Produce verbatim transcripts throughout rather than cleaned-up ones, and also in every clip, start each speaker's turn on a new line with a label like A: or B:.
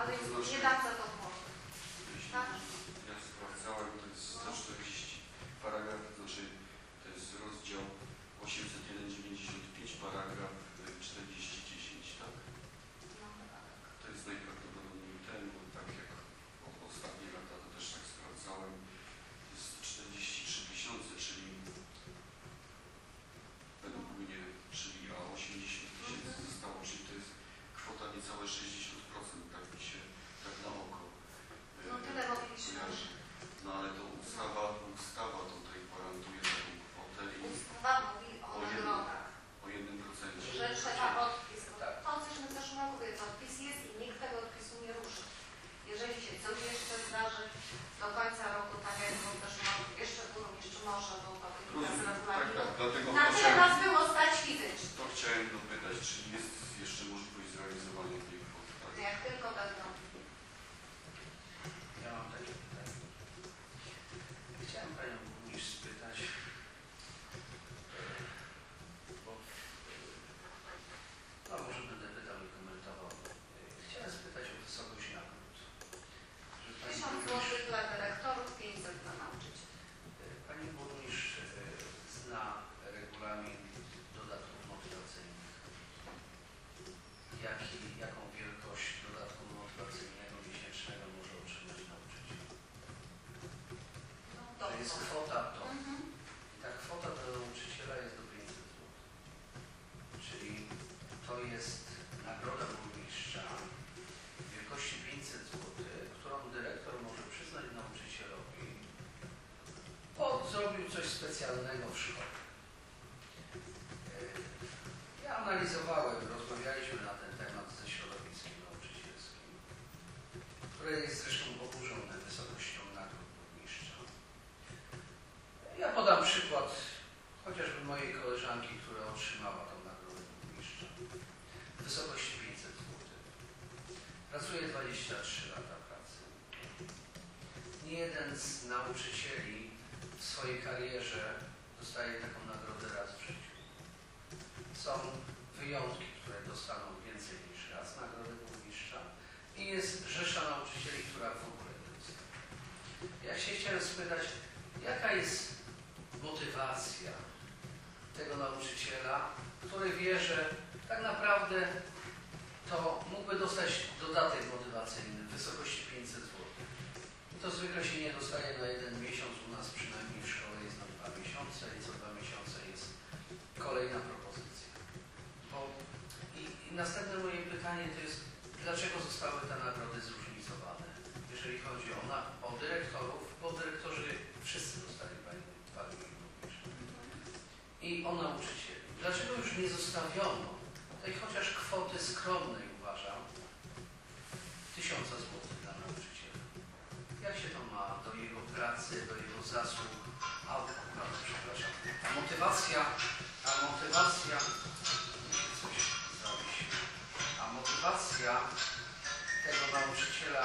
A: ale
B: To znaczy,
A: nie dam za to głosu. Tak?
B: Ja sprawdzałem, to jest sto czterdzieści paragraf, to znaczy to jest rozdział osiemset jeden dziewięćdziesiąt pięć, paragraf czterdzieści dziesięć, tak?
A: No.
B: To jest najprawdopodobniej ten, bo tak jak o, ostatnie lata to też tak sprawdzałem, jest czterdzieści trzy tysiące, czyli według mnie, czyli a osiemdziesiąt tysięcy zostało, czyli to jest kwota niecałe sześćdziesiąt procent, tak mi się, tak na oko.
A: No tyle mogliśmy.
B: No ale to ustawa, ustawa tutaj gwarantuje taką kwotę i
A: Ustawa mówi o nagrodach.
B: o jednym procencie.
A: Że trzeba odpis. To cośmy w zeszłym roku powiedzieć, odpis jest i nikt tego odpisu nie ruszy. Jeżeli się coś jeszcze zdarzy do końca roku, tak jak w zeszłym roku, jeszcze burmistrz może, bo to wynika z regulaminu.
B: Tak, tak, dlatego
A: Na tyle
B: chciałem,
A: nas było stać fizycznie.
B: to chciałem dopytać, czy jest jeszcze możliwość zrealizowania tej kwoty. Tak?
A: Jak tylko będą.
C: Ja mam takie pytanie. Chciałem Panią burmistrz spytać, bo no może będę pytał i komentował. Chciałem spytać o wysokość nagród.
A: tysiąc złotych dla dyrektorów, pięćset dla nauczycieli.
C: Pani burmistrz zna regulamin dodatków motywacyjnych. Jaki, jaką wielkość dodatku motywacyjnego miesięcznego może otrzymać nauczyciel?
A: No,
C: To jest kwota to.
A: Mhm.
C: I ta kwota dla nauczyciela jest do pięćset złotych. Czyli to jest nagroda burmistrza w wielkości pięćset złotych, którą dyrektor może przyznać nauczycielowi, bo zrobił coś specjalnego w szkole. Ja analizowałem, rozmawialiśmy na ten temat ze środowiskiem nauczycielskim, które jest zresztą oburzone wysokością nagród burmistrza. Ja podam przykład chociażby mojej koleżanki, która otrzymała tą nagrodę burmistrza w wysokości pięćset złotych. Pracuje dwadzieścia trzy lata pracy. Nie jeden z nauczycieli w swojej karierze dostaje taką nagrodę raz w życiu. Są wyjątki, które dostaną więcej niż raz nagrodę burmistrza i jest rzesza nauczycieli, która w ogóle nie dostaje. Ja się chciałem spytać, jaka jest motywacja tego nauczyciela, który wie, że tak naprawdę to mógłby dostać dodatek motywacyjny w wysokości pięćset złotych. I to zwykle się nie dostaje na jeden miesiąc, u nas przynajmniej w szkole jest na dwa miesiące i co dwa miesiące jest kolejna propozycja. Bo i, i następne moje pytanie to jest, dlaczego zostały te nagrody zróżnicowane, jeżeli chodzi o, na, o dyrektorów, bo dyrektorzy wszyscy dostali pani burmistrz. I o nauczycieli. Dlaczego już nie zostawiono tej chociaż kwoty skromnej, uważam, tysiąca złotych dla nauczyciela? Jak się to ma do jego pracy, do jego zasług? A, bardzo przepraszam. A motywacja, a motywacja, muszę coś zrobić, a motywacja tego nauczyciela,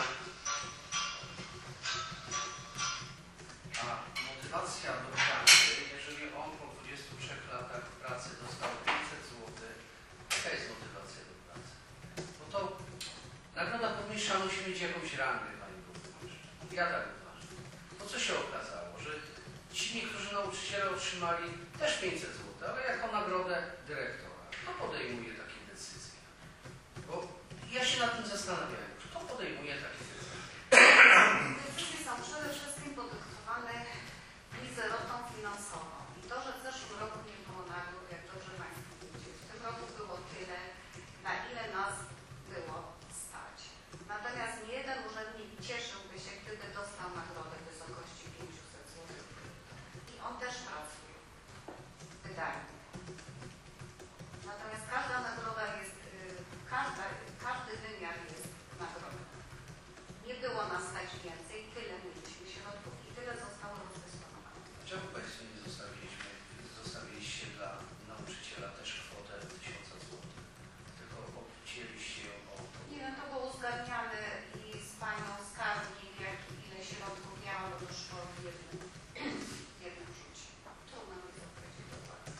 C: a motywacja do pracy, jeżeli on po dwudziestu trzech latach pracy dostał pięćset złotych, jaka jest motywacja do pracy? Bo to nagroda burmistrza musi mieć jakąś rangę, Pani burmistrz. Ja tak uważam. To co się okazało, że ci niektórzy nauczyciele otrzymali też pięćset złotych, ale jako nagrodę dyrektora. Kto podejmuje takie decyzje? Bo ja się nad tym zastanawiałem. Kto podejmuje takie decyzje?
A: Decyzje są przede wszystkim podyktowane mizerotą finansową. I to, że w zeszłym roku nie było nagród, jak dobrze Państwo wiecie, w tym roku było tyle, na ile nas było stać. Natomiast nie jeden urzędnik cieszyłby się, gdyby dostał nagrodę w wysokości pięćset złotych. I on też pracuje. Wydajnie. Natomiast każda nagroda jest, każda, każdy wymiar jest nagrodą. Nie było nas stać więcej, tyle mieliśmy środków i tyle zostało rozdysponowane.
C: Dlaczego Państwo nie zostawiliśmy, zostawiliście dla nauczyciela też kwotę tysiąca złotych? Tylko obcięliście ją o...
A: Nie wiem, to było uzgadniane i z Panią skarbnik, jak ile środków miało do szkoły w jednym, w jednym rzucie. Trudno mi to powiedzieć dokładnie.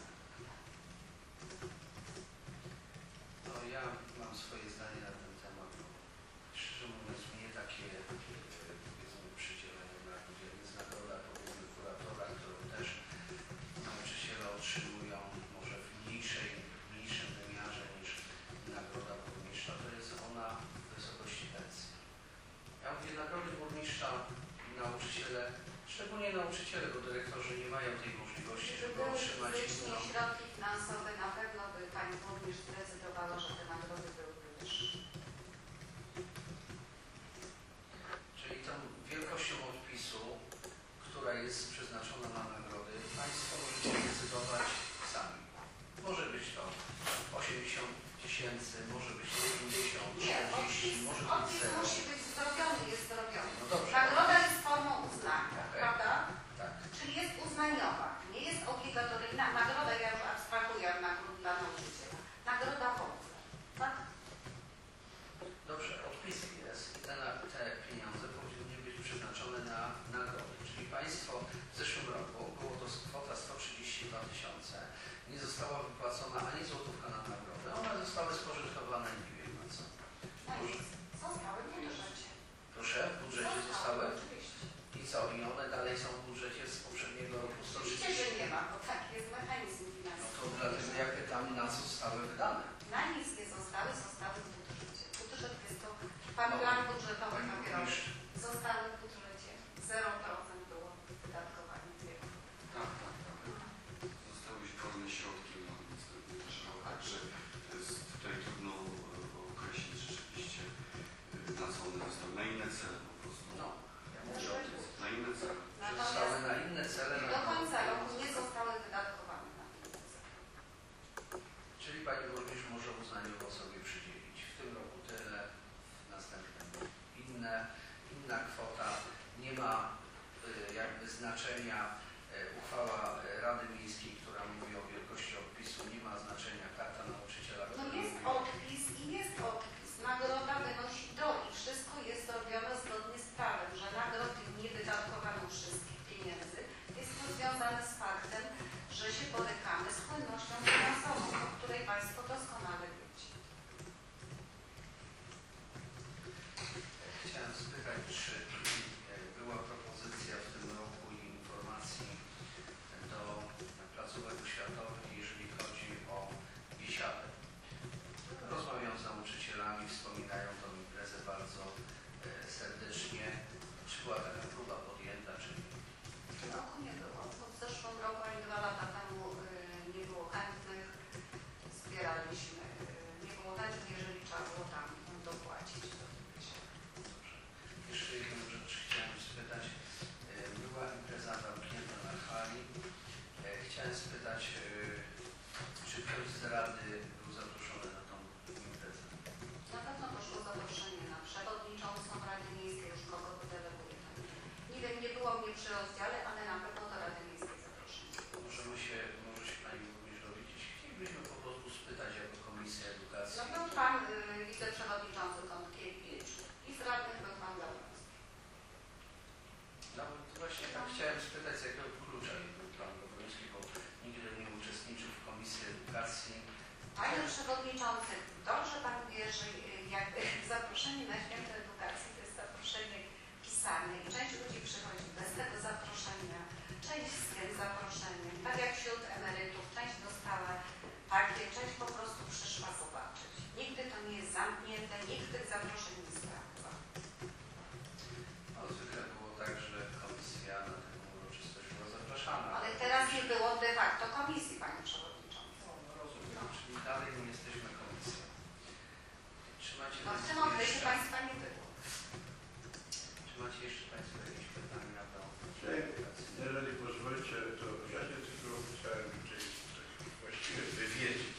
C: No ja mam swoje zdanie na ten temat, bo szczerze mówiąc zdecydować sami. Może być to osiemdziesiąt tysięcy, może być to pięćdziesiąt,
A: Nie,
C: czterdzieści,
A: odpis,
C: może być
A: odpis
C: zero.
A: musi być zrobiony, jest zrobiony.
C: No dobrze.
A: Nagroda jest formą uznania,
C: Okej.
A: prawda?
C: Tak.
A: Czyli jest uznaniowa, nie jest obligatoryjna. Nagroda, ja już abstrahuję od nagród dla nauczyciela. Nagroda w ogóle, tak?
C: Dobrze, odpis jest i te, te pieniądze powinny być przeznaczone na nagrody. Czyli Państwo w zeszłym roku było to kwota sto trzydzieści dwa tysiące, nie została wypłacona ani złotówka na nagrodę. One zostały spożytkowane nie wiem na co.
A: No i zostały w budżecie.
C: Proszę, w budżecie zostały?
A: Oczywiście.
C: I co? I one dalej są w budżecie z poprzedniego roku sto
A: Oczywiście,
C: trzydzieści?
A: że nie ma, bo taki jest mechanizm
C: No
A: finansowy.
C: to dlatego ja pytam, na co zostały wydane.
A: Na nic nie zostały, zostały w budżecie. Budżet jest to pan plan budżetowy
C: Pani
A: papierowy.
C: burmistrz,
A: Zostały w budżecie. zero procent było wydatkowanie tej kwoty.
B: Tak, tak, tak. Zostały już pełne środki, no więc trzeba także to jest tutaj trudno e, określić rzeczywiście e, na co one zostały, na inne cele po prostu.
C: no, ja mówię o tym,
B: Na inne cele.
C: że zostały na inne cele.
A: I
C: na
A: do końca
C: które
A: roku nie
C: zostały.
A: zostały wydatkowane na ten cel.
C: Czyli Pani Burmistrz może uznaniowo sobie przydzielić w tym roku tyle, w następnym inne, inna kwota. Nie ma y, jakby znaczenia y, uchwała y, Rady Miejskiej, która mówi o wielkości odpisu, nie ma znaczenia karta nauczyciela.
A: No
C: która
A: jest
C: mówi o-
A: odpis i jest odpis. Nagroda wynosi do i wszystko jest robione zgodnie z prawem, że nagrody nie wydatkowano wszystkich pieniędzy. Jest to związane z faktem, że się borykamy z płynnością finansową, o której Państwo doskonale wiecie.
C: Chciałem spytać, czy y, była propozycja w tym roku i informacji do placówek oświatowych, jeżeli chodzi o biesiadę. Rozmawiam z nauczycielami, wspominają tą imprezę bardzo e, serdecznie. Czy była taka próba podjęta, czy nie?
A: W tym roku nie było. Bo w zeszłym roku ani dwa lata temu y, nie było chętnych. Zbieraliśmy. Y, nie było chętnych, jeżeli trzeba było tam dopłacić do tych.
C: Dobrze. Jeszcze jedną rzecz chciałem spytać. E, Była impreza zamknięta na hali. E, Chciałem spytać, e, czy ktoś z Rady był zaproszony na tą imprezę?
A: Na pewno doszło zaproszenie na przewodniczącą Rady Miejskiej, już kogo to deleguje. Nie wiem, nie było mnie przy rozdziale, ale na pewno do Rady Miejskiej zaproszenie.
C: Możemy się, może się Pani Burmistrz dowiedzieć. Chcielibyśmy po prostu spytać jako Komisja Edukacji.
A: No był pan y, wiceprzewodniczący Kątkiewicz i z radnych był pan Gawroński.
C: No to właśnie tak chciałem spytać, z jakiego klucza jest był Pan Gawroński, bo nigdy nie uczestniczył w Komisji Edukacji.
A: Panie przewodniczący, dobrze pan wie, że y, jakby zaproszenie na święto edukacji to jest zaproszenie pisane i część ludzi przychodzi bez tego zaproszenia, część z tym zaproszeniem, tak jak wśród emerytów, część dostała takie, część po prostu przyszła zobaczyć. Nigdy to nie jest zamknięte, nikt tych zaproszeń nie sprawdza.
C: No, zwykle było tak, że komisja na tę uroczystość była zapraszana.
A: Ale teraz nie było de facto komisji, panie przewodniczący.
C: No, no rozumiem, czyli dalej nie jesteśmy komisją. Czy macie
A: No w tym
C: Państwo
A: okresie
C: jeszcze-
A: państwa nie było.
C: Czy macie jeszcze Państwo jakieś pytania do
D: Czy-
C: edukacji?
D: Jeżeli pozwolicie, to ja się tylko chciałem tutaj właściwie wywiedzieć.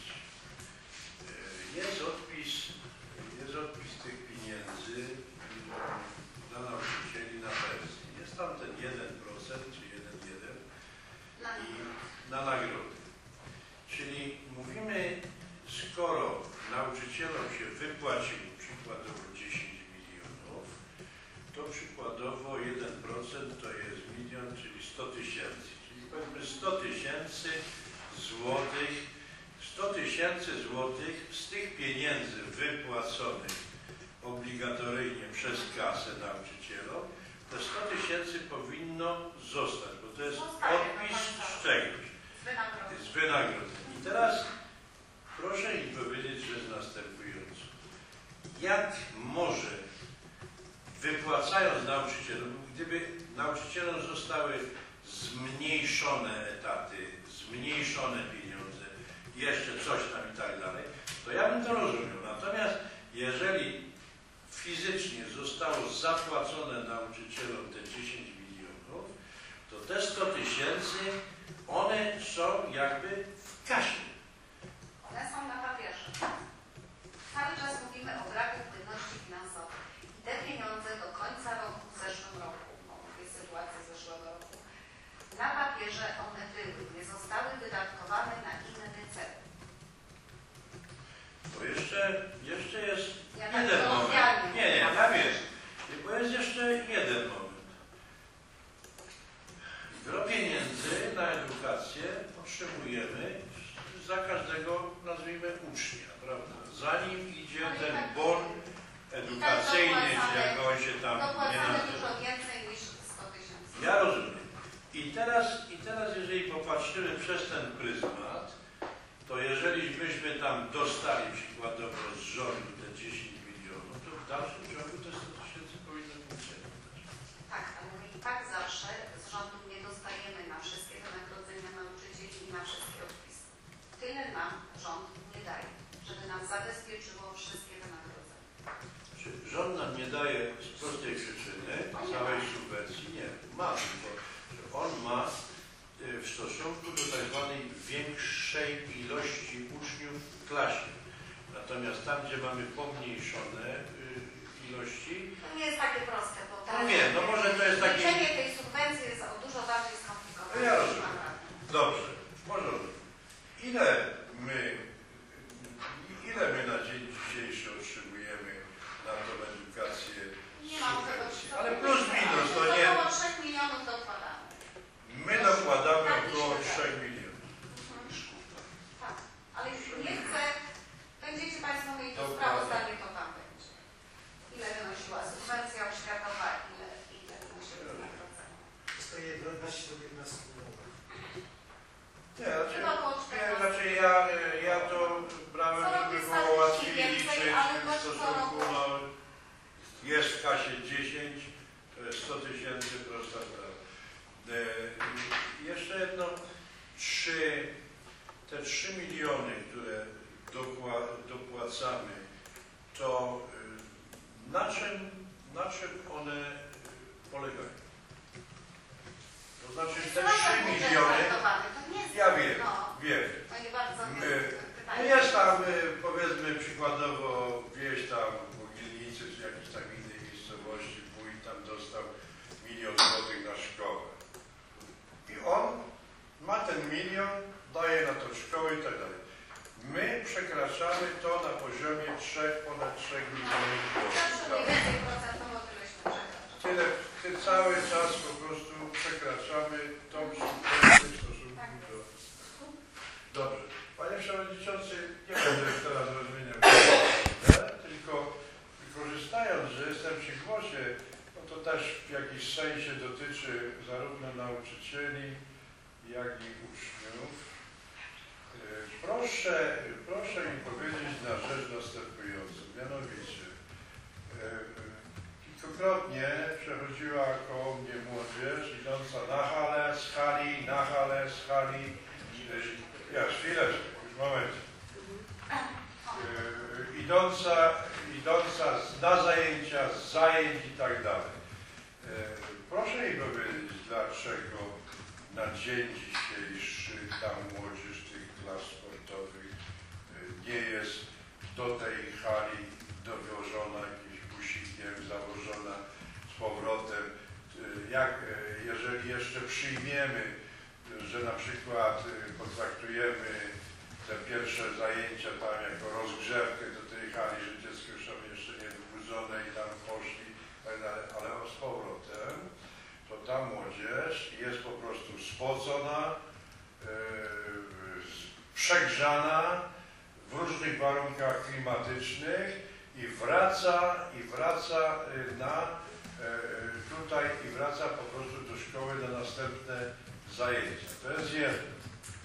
D: E, Jest odpis, jest odpis tych pieniędzy dla- dla nauczycieli na pensję. Jest tam ten jeden procent czy jeden przecinek jeden
A: Dla
D: i
A: mnie.
D: na nagrody. Czyli mówimy, skoro nauczycielom się wypłaciło przykładowo dziesięć milionów, to przykładowo jeden procent to jest milion, czyli sto tysięcy. Czyli powiedzmy sto tysięcy złotych, sto tysięcy złotych z tych pieniędzy wypłaconych obligatoryjnie przez kasę nauczycielom, te sto tysięcy powinno zostać, bo to jest odpis z czegoś,
A: Z wynagrodzenia.
D: z wynagrodzeń. I teraz proszę mi powiedzieć rzecz następującą. Jak może, wypłacając nauczycielom, gdyby nauczycielom zostały zmniejszone etaty, zmniejszone pieniądze, jeszcze coś tam i tak dalej, to ja bym to rozumiał. Natomiast jeżeli fizycznie zostało zapłacone nauczycielom te dziesięć milionów, to te sto tysięcy one są jakby w kasie.
A: One są na papierze. Cały czas mówimy o braku płynności finansowej. I te pieniądze do końca roku, w zeszłym roku, no jest sytuacja z zeszłego roku, na papierze one były, nie zostały wydatkowane na inny cel.
D: Bo jeszcze, jeszcze jest
A: Ja tak
D: jeden moment.
A: kolokwialnie
D: Nie, nie,
A: mówię.
D: ja wiem. Bo jest jeszcze jeden moment. Gro pieniędzy na edukację otrzymujemy za każdego, nazwijmy, ucznia, prawda? Zanim idzie ten bon edukacyjny, czy jak on się tam nie
A: Dopłacamy
D: nazywa.
A: dużo więcej niż sto tysięcy.
D: Ja rozumiem. I teraz, I teraz, jeżeli popatrzymy przez ten pryzmat, to jeżeli byśmy tam dostali przykładowo z rządu te dziesięć milionów, to w dalszym ciągu te sto tysięcy powinno funkcjonować.
A: Tak, ale my i tak zawsze z rządu nie dostajemy na wszystkie wynagrodzenia nauczycieli i na wszystkie odpisy. Tyle nam rząd nie daje, żeby nam zabezpieczyło wszystkie wynagrodzenia.
D: Czy rząd nam nie daje z prostej przyczyny całej subwencji? Nie, ma, tylko że on ma y, w stosunku do tak zwanej większej ilości uczniów w klasie. Natomiast tam, gdzie mamy pomniejszone y, ilości,
A: To nie jest takie proste, bo
D: no
A: tam
D: nie, no może to jest takie...
A: leczenie tej subwencji jest o dużo bardziej skomplikowane.
D: No ja
A: niż
D: rozumiem.
A: mam wrażenie.
D: Dobrze, może ile my, ile my na dzień dzisiejszy otrzymujemy na tą edukację
A: Nie mam tego
D: subwencji? Ale plus minus, to nie...
A: Około trzech milionów dokładamy.
D: My dokładamy około trzech milionów.
A: Tak, ale jeśli nie chcę, będziecie Państwo mieli to
D: Dokładnie.
A: sprawozdanie, to Wam będzie. Ile wynosiła subwencja oświatowa, ile, ile wynosiły wynagrodzenia.
E: Jest to jedenaście do piętnastu milionów.
D: Nie, znaczy,
A: Chyba około
D: nie,
A: czternastu.
D: znaczy ja, ja to brałem,
A: Co
D: żeby
A: robię
D: było
A: statystyki
D: łatwiej
A: więcej,
D: liczyć
A: ale
D: w
A: to co
D: stosunku,
A: roku?
D: no, jest w kasie dziesięć, to jest sto tysięcy, prosta sprawa. E, jeszcze jedno, czy te trzy miliony, które dokła, dopłacamy, to y, na czym, na czym one polegają? To znaczy te trzy miliony, ja wiem,
A: No,
D: wiem.
A: to nie bardzo
D: My- No
A: pytanie.
D: jest tam, y, powiedzmy przykładowo, wieś tam w Mogilnicy, czy jakiejś tam innej miejscowości, wójt tam dostał milion złotych na szkołę. I on ma ten milion, daje na to szkołę i tak dalej. My przekraczamy to na poziomie trzech, ponad trzech milionów
A: Zawsze
D: złotych.
A: mniej więcej procentowo tyleśmy przekraczamy.
D: Tyle, ty cały czas po prostu przekraczamy tą subwencję w stosunku do... Dobrze. Panie Przewodniczący, nie będę już teraz rozmieniał, tylko korzystając, że jestem przy głosie, no to też w jakiś sensie dotyczy zarówno nauczycieli, jak i uczniów. E, Proszę, proszę mi powiedzieć na rzecz następującą, mianowicie e, kilkukrotnie przechodziła koło mnie młodzież idąca na halę, z hali, na halę, z hali. E, Ja, chwileczkę, już moment. E, idąca, idąca z- na zajęcia, z zajęć i tak dalej. E, Proszę mi powiedzieć, dlaczego na dzień dzisiejszy ta młodzież tych klas sportowych e, nie jest do tej hali dowożona jakimś busikiem, zawożona z powrotem. E, Jak, e, jeżeli jeszcze przyjmiemy, e, że na przykład e, potraktujemy te pierwsze zajęcia tam jako rozgrzewkę do tej hali, że dziecko już tam jeszcze nie wybudzone i tam poszli, tak dalej, ale o z powrotem, to ta młodzież jest po prostu spocona, e, z- przegrzana w różnych warunkach klimatycznych i wraca, i wraca e, na e, tutaj i wraca po prostu do szkoły na następne zajęcia. To jest jedno.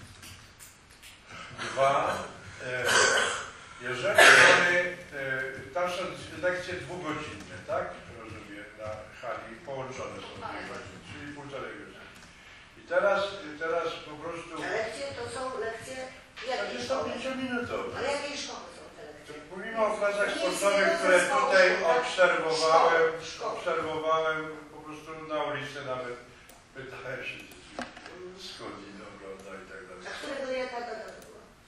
D: Dwa, e, jeżeli mamy, e, tam są lekcje dwugodzinne, tak? Rozumiem, na hali połączone są dwie godziny, czyli półtorej godziny. I teraz, teraz po prostu...
F: A lekcje to są lekcje jakiej
D: Takie są
F: szkoły?
D: pięciominutowe.
F: Ale jakiej szkoły są te lekcje?
D: Mówimy o klasach
F: Nie
D: sportowych,
F: jest
D: które
F: zespołu,
D: tutaj
F: tak?
D: obserwowałem,
F: Szkoły, szkoły.
D: obserwowałem po prostu na ulicy nawet pytałem się dzieci, skąd idą,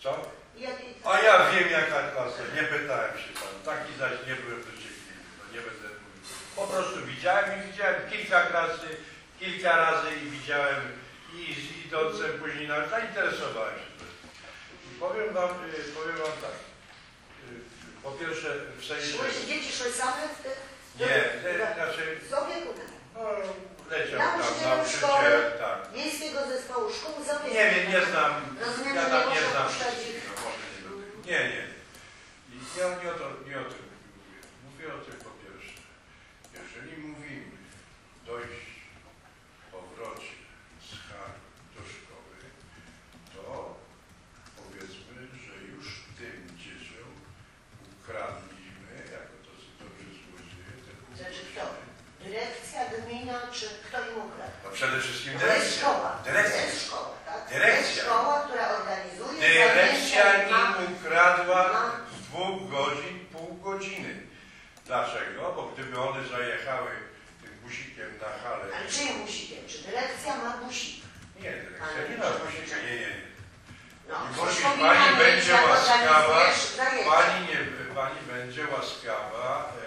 D: Co?
F: Jakiej
D: A ja wiem jaka klasa, nie pytałem się tam. Taki zaś nie byłem dociekliwy, no nie będę mówił. Po prostu widziałem i widziałem kilka razy, kilka razy i widziałem i z idącym później nawet zainteresowałem się tym. I powiem wam, y, powiem wam tak. Y, Po pierwsze w sensie...
F: Szły, dzieci szły same w tych...
D: Nie, te, znaczy,
F: Z opiekunem.
D: no leciał tam
F: Nauczycielem
D: nauczyciel,
F: szkoły.
D: tak.
F: Miejskiego zespołu szkół z opiekunem.
D: Nie wiem, nie znam.
F: Rozumiem,
D: Ja
F: że
D: tam
F: nie
D: nie
F: można
D: znam
F: puszczać
D: wszystkich,
F: ich.
D: no, może nie będę. Nie, nie. I ja nie o, to, nie o tym mówię. Mówię o tym po pierwsze. Jeżeli mówimy dojść w powrocie z Hali do szkoły, to powiedzmy, że już tym dzieciom ukradliśmy, jako to dobrze złodzieje, te pół
F: Znaczy
D: godziny.
F: kto? Dyrekcja, gmina, czy kto im ukradł?
D: No przede wszystkim
F: To jest
D: dyrekcja.
F: szkoła. To
D: Dyrekcja.
F: jest szkoła, tak? To
D: Dyrekcja.
F: jest szkoła, która organizuje...
D: Dyrekcja
F: zajęcia i ma-
D: im ukradła
F: ma-
D: z dwóch godzin pół godziny. Dlaczego? Bo gdyby one zajechały tym busikiem na halę...
F: Ale czyim musikiem? Czy dyrekcja ma busik?
D: Nie, dyrekcja nie ma busika, nie, nie.
F: No,
D: I
F: coś
D: musi,
F: powinna
D: pani
F: mieć,
D: będzie
F: jak
D: łaskawa,
F: organizujesz zajęcia.
D: pani, nie, pani będzie łaskawa e,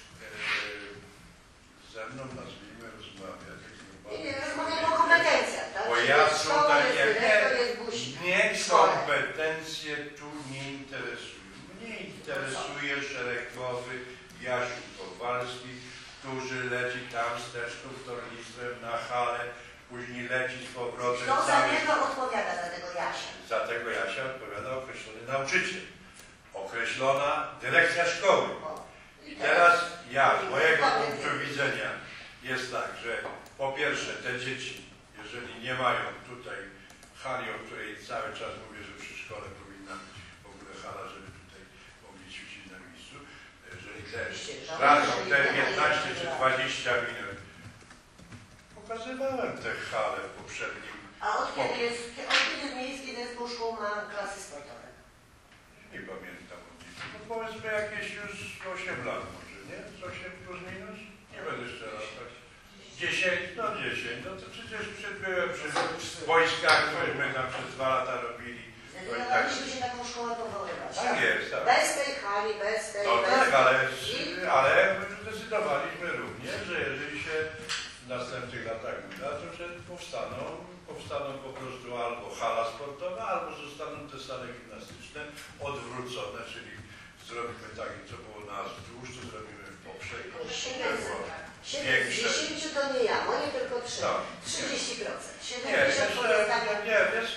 D: e, ze mną, nazwijmy, rozmawiać.
F: Nie, nie, rozmawiamy o kompetencjach, tak?
D: Bo
F: Czyli
D: ja
F: jest szkoła,
D: tutaj
F: jest
D: nie,
F: dyrektor, jest busik.
D: nie
F: Szkole.
D: kompetencje tu nie interesują. Mnie interesuje szeregowy Jasiu Kowalski, który leci tam z teczką tornistrem na halę, później leci z powrotem.
F: Kto za
D: cały-
F: niego odpowiada, za tego Jasia?
D: Za tego Jasia odpowiada określony nauczyciel. Określona dyrekcja szkoły.
F: O.
D: I teraz ja, z mojego punktu widzenia jest tak, że po pierwsze te dzieci, jeżeli nie mają tutaj hali, o której cały czas mówię, że przy szkole powinna być w ogóle hala, żeby tutaj mogli ćwiczyć na miejscu, jeżeli też tracą te piętnaście czy dwadzieścia minut. Pokazywałem te hale w poprzednim.
F: A od kiedy jest, od kiedy miejski zespół szkół ma klasy sportowe?
D: Nie pamiętam o nich. No powiedzmy jakieś już osiem lat może, nie? Z osiem plus minus? Nie będę jeszcze raz tak. dziesięć, no dziesięć. No to przecież przed, byłem przy wojskach, któryśmy tam przez dwa lata robili.
F: Zdecydowaliśmy się taką szkołę powoływać.
D: Tak jest, tak.
F: Bez tej hali, bez tej...
D: No
F: bez
D: tak, ale,
F: I-
D: ale zdecydowaliśmy również, że jeżeli się w następnych latach uda, to że powstaną, powstaną po prostu albo hala sportowa, albo zostaną te sale gimnastyczne odwrócone, czyli zrobimy tak, co było na wzdłuż, to zrobimy w poprzek.
F: siedem z dziesięciu to nie ja, moje tylko trzy.
D: Tak.
F: trzydzieści procent.
D: Nie,
F: siedemdziesiąt
D: jeszcze,
F: pozostanie.
D: nie, nie, wiesz,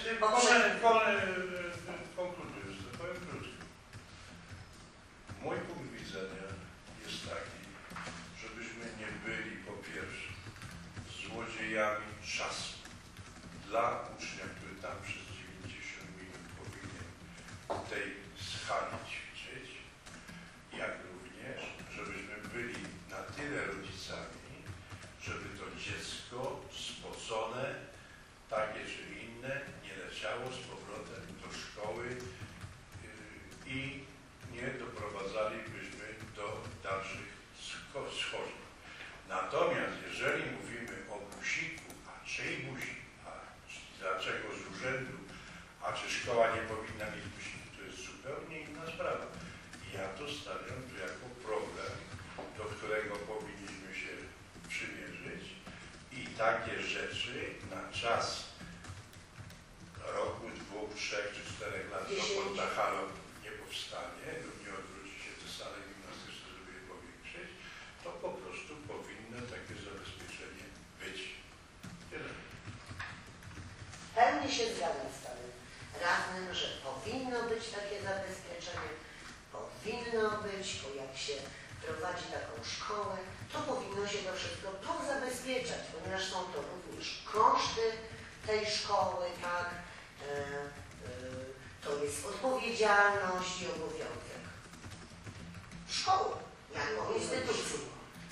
D: konkludując, to powiem krótko. Mój punkt widzenia jest taki, żebyśmy nie byli po pierwsze złodziejami czasu dla ucznia, który tam przez dziewięćdziesiąt minut powinien w tej skali ćwiczyć, jak również, żebyśmy byli na tyle rodzicami, żeby to dziecko spocone, takie czy inne, nie leciało z powrotem do szkoły yy, i nie doprowadzalibyśmy do dalszych scho- schorzeń. Natomiast jeżeli mówimy o busiku, a czyj busik, a czy- dlaczego z urzędu, a czy szkoła nie powinna mieć busiku, to jest zupełnie inna sprawa. I ja to stawiam tu jako problem, do którego powinniśmy się przymierzyć i takie rzeczy na czas roku, dwóch, trzech czy czterech lat, dokąd ta hala nie powstanie lub nie odwróci się te sale gimnastyczne, żeby je powiększyć, to po prostu powinno takie zabezpieczenie być. Tyle.
F: W pełni się zgadzam z panem radnym, że powinno być takie zabezpieczenie, powinno być, bo jak się prowadzi taką szkołę, to powinno się to wszystko pozabezpieczać, ponieważ są to również koszty tej szkoły, tak, e, e, to jest odpowiedzialność i obowiązek szkoły jako instytucji.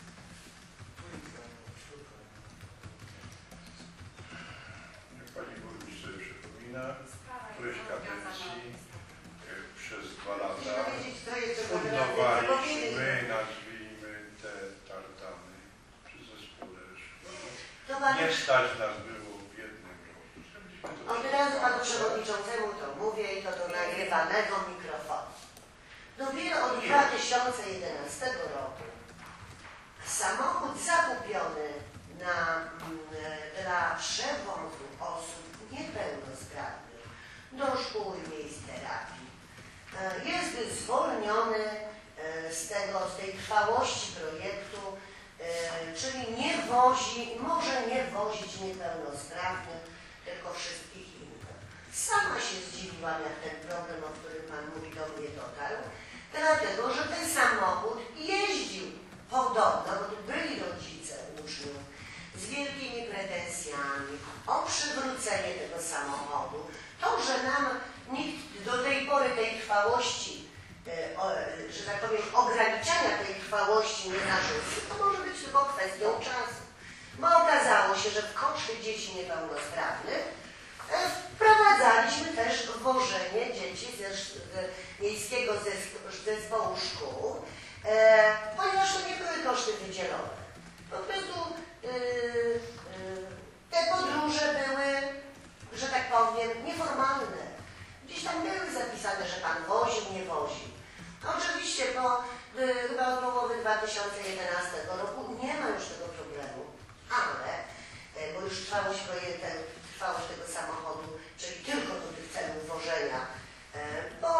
D: Jak pani burmistrz sobie przypomina, w którejś kadencji e, przez dwa lata
F: Muszę powiedzieć, co jest
D: fundowaliśmy, nazwijmy te tartany przy zespole szkoły. Nie
F: Towarzysz,
D: stać nas było w jednym roku. Zrobiliśmy to
F: Od razu panu przewodniczącemu to mówię i to do nagrywanego mikrofonu. Dopiero od dwa tysiące jedenastego roku samochód zakupiony na, dla przewozu osób niepełnosprawnych do szkół i miejsc terapii jest zwolniony z, tego, z tej trwałości projektu, czyli nie wozi, może nie wozić niepełnosprawnych, tylko wszystkich innych. Sama się zdziwiłam, jak ten problem, o którym Pan mówi, do mnie dotarł, dlatego, że ten samochód jeździł podobno, bo tu byli rodzice uczniów z wielkimi pretensjami o przywrócenie tego samochodu. To, że nam nikt do tej pory tej trwałości, że tak powiem, ograniczenia tej trwałości nie narzucił, to może być tylko kwestią czasu. Bo okazało się, że w koszty dzieci niepełnosprawnych wprowadzaliśmy też wożenie dzieci ze, z miejskiego zespołu szkół, ponieważ to nie były koszty wydzielone. Po prostu yy, yy, te podróże były, że tak powiem, nieformalne. Gdzieś tam były zapisane, że Pan woził, nie woził. Oczywiście po, yy, chyba od połowy dwa tysiące jedenastego roku nie ma już tego problemu, ale, yy, bo już trwałość projektu, trwałość tego samochodu, czyli tylko do tych celów wożenia, yy, bo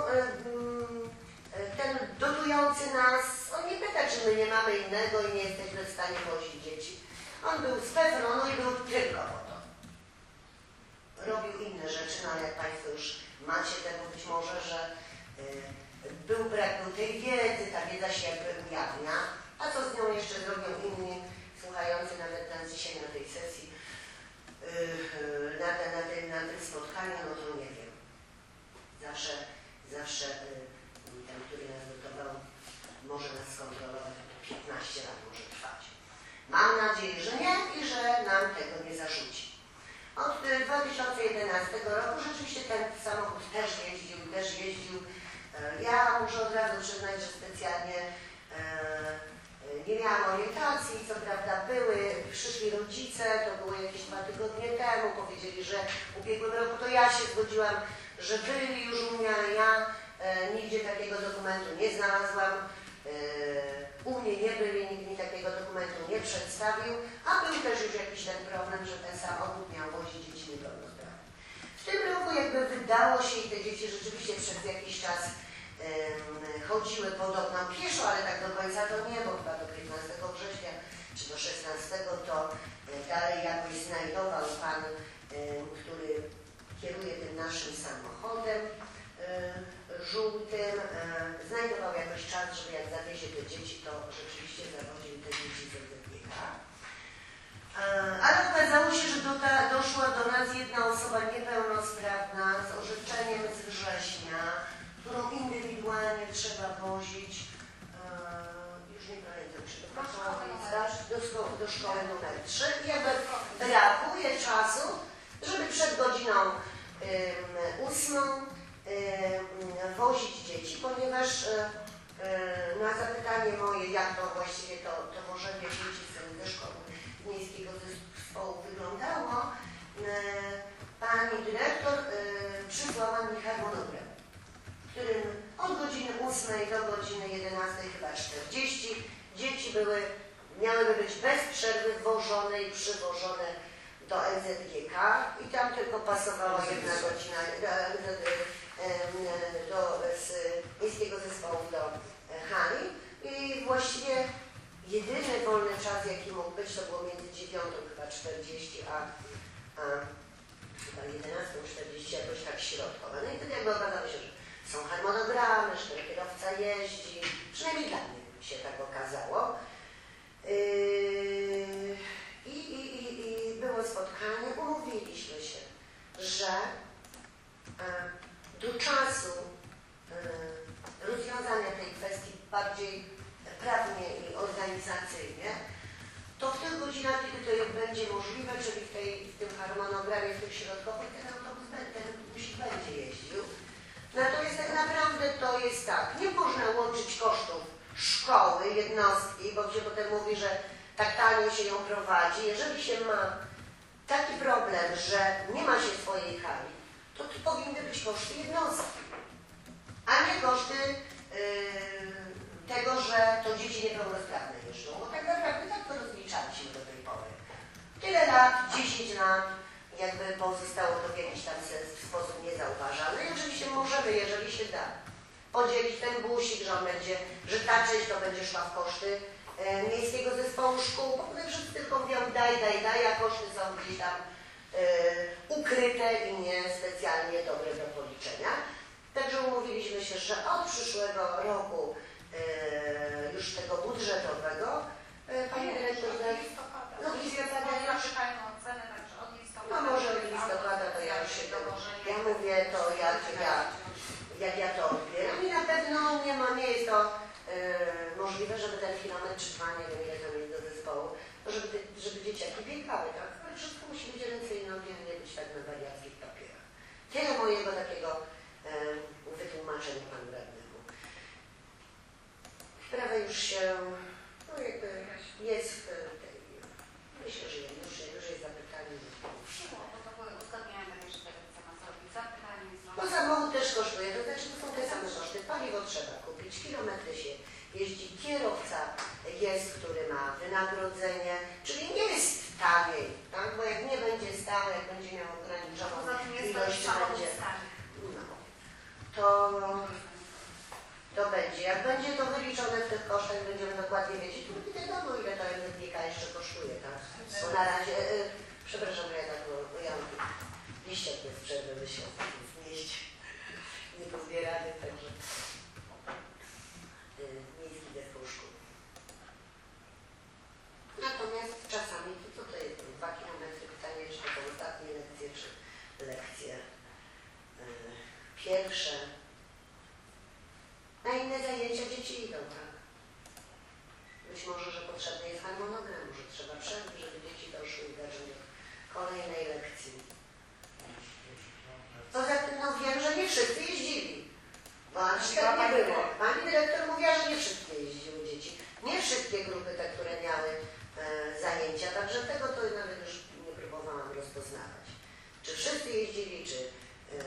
F: yy, ten dotujący nas, on nie pyta, czy my nie mamy innego i nie jesteśmy w stanie wozić dzieci. On był z Pewronu i był tylko po to. Robił inne rzeczy, no ale jak Państwo już macie tego być może, że y, był brak był tej wiedzy, ta wiedza się jakby ujawnia, a co z nią jeszcze zrobią inni słuchający nawet nas dzisiaj na tej sesji, y, y, na, na, tym, na tym spotkaniu, no to nie wiem. Zawsze, zawsze y, ten, który nas gotował, może nas skontrolować, to piętnaście lat może trwać. Mam nadzieję, że nie i że nam tego nie zarzuci. Od dwa tysiące jedenastego roku rzeczywiście ten samochód też jeździł, też jeździł. Ja muszę od razu przyznać, że specjalnie nie miałam orientacji, co prawda były, przyszli rodzice, to było jakieś dwa tygodnie temu, powiedzieli, że w ubiegłym roku to ja się zgodziłam, że byli już u mnie, ale ja nigdzie takiego dokumentu nie znalazłam. U mnie nie byli, nikt mi takiego dokumentu nie przedstawił, a był też już jakiś ten problem, że ten samochód miał wozić dzieci niepełnosprawne. W tym roku jakby wydało się i te dzieci rzeczywiście przez jakiś czas um, chodziły podobno pieszo, ale tak do końca to nie, bo chyba do piętnastego września czy do szesnastego to dalej jakoś znajdował pan, um, który kieruje tym naszym samochodem um, żółtym, e, znajdował jakoś czas, żeby jak zawiezie te dzieci, to rzeczywiście zawoził te dzieci z Z P K. E, ale okazało się, że do ta, doszła do nas jedna osoba niepełnosprawna z orzeczeniem z września, którą indywidualnie trzeba wozić, e, już nie pamiętam, czy do szkoły, do, szko- do szkoły numer trzy. I jakby brakuje czasu, żeby przed godziną ósmą wozić dzieci, ponieważ na zapytanie moje, jak to właściwie to, to wożenie dzieci ze szkoły miejskiego zespołu wyglądało, pani dyrektor przysłała mi harmonogram, w którym od godziny ósmej do godziny jedenastej chyba czterdzieści dzieci były, miałyby być bez przerwy wożone i przywożone do N Z G K i tam tylko pasowała jedna godzina do, do, do, z miejskiego zespołu do hali i właściwie jedyny wolny czas, jaki mógł być, to było między dziewiątą chyba czterdzieści a, a chyba jedenastą czterdzieści, jakoś tak środkowo. No i wtedy jakby okazało się, że są harmonogramy, że ten kierowca jeździ, przynajmniej dla mnie się tak okazało. Yy, i, i, i, I było spotkanie, umówiliśmy się, że do czasu rozwiązania tej kwestii bardziej prawnie i organizacyjnie, to w tych godzinach, kiedy to będzie możliwe, czyli w, tej, w tym harmonogramie, w tych środkowych, ten autobus ten musi będzie jeździł. Natomiast tak naprawdę to jest tak, nie można łączyć kosztów szkoły, jednostki, bo się potem mówi, że tak tanio się ją prowadzi. Jeżeli się ma taki problem, że nie ma się swojej hali, to tu powinny być koszty jednostki, a nie koszty yy, tego, że to dzieci niepełnosprawne jeżdżą. Bo tak naprawdę tak to rozliczaliśmy do tej pory. Tyle lat, dziesięć lat, jakby pozostało to w jakiś tam sposób niezauważalne. I oczywiście możemy, jeżeli się da, podzielić ten busik, że on będzie, że ta część to będzie szła w koszty e, miejskiego zespołu szkół, bo potem wszyscy tylko mówią daj, daj, daj, a koszty są gdzieś tam e, ukryte i nie specjalnie dobre do policzenia. Także umówiliśmy się, że od przyszłego roku e, już tego budżetowego e, pani dyrektor da... No, listopada już... No może od listopada to ja już się tego... Ja mówię to jak ja, jak ja to odbieram i na pewno nie, ma, nie jest to e, możliwe, żeby ten kilometr czy dwa, nie wiem ile tam jest do zespołu, to żeby, żeby dzieciaki biegały, tak? Ale wszystko musi być ręce i nogi, a nie być tak na wariackich papierach. Tyle mojego takiego e, wytłumaczenia panu radnemu. Sprawa już się, no jakby jest w tej, myślę, że już, już jest zapytanie. Bo samochód też kosztuje, to znaczy to są te same koszty. Paliwo trzeba kupić, kilometry się jeździ, kierowca jest, który ma wynagrodzenie, czyli nie jest taniej, tak? Bo jak nie będzie stał, jak będzie miał ograniczoną ilość, będzie, no, to, to będzie. Jak będzie to wyliczone w tych kosztach, będziemy dokładnie wiedzieć, to nie wiadomo, ile to N P K jeszcze kosztuje, tak? Bo na razie, yy, przepraszam, ja tak, bo ja mam liście bez przerwy myślę, znieść, nie pozbierany, także yy, miejski zespół szkół. Natomiast czasami, to co to jest, dwa kilometry, pytanie, czy to są ostatnie lekcje, czy lekcje yy, pierwsze. Na inne zajęcia dzieci idą, tak? Być może, że potrzebny jest harmonogram, że trzeba przerwy, żeby dzieci doszły i zaczęły do kolejnej lekcji. Poza tym, no wiem, że nie wszyscy jeździli, bo aż tak nie było. Pani dyrektor mówiła, że nie wszystkie jeździły dzieci. Nie wszystkie grupy te, które miały e, zajęcia, także tego to nawet już nie próbowałam rozpoznawać. Czy wszyscy jeździli, czy... E,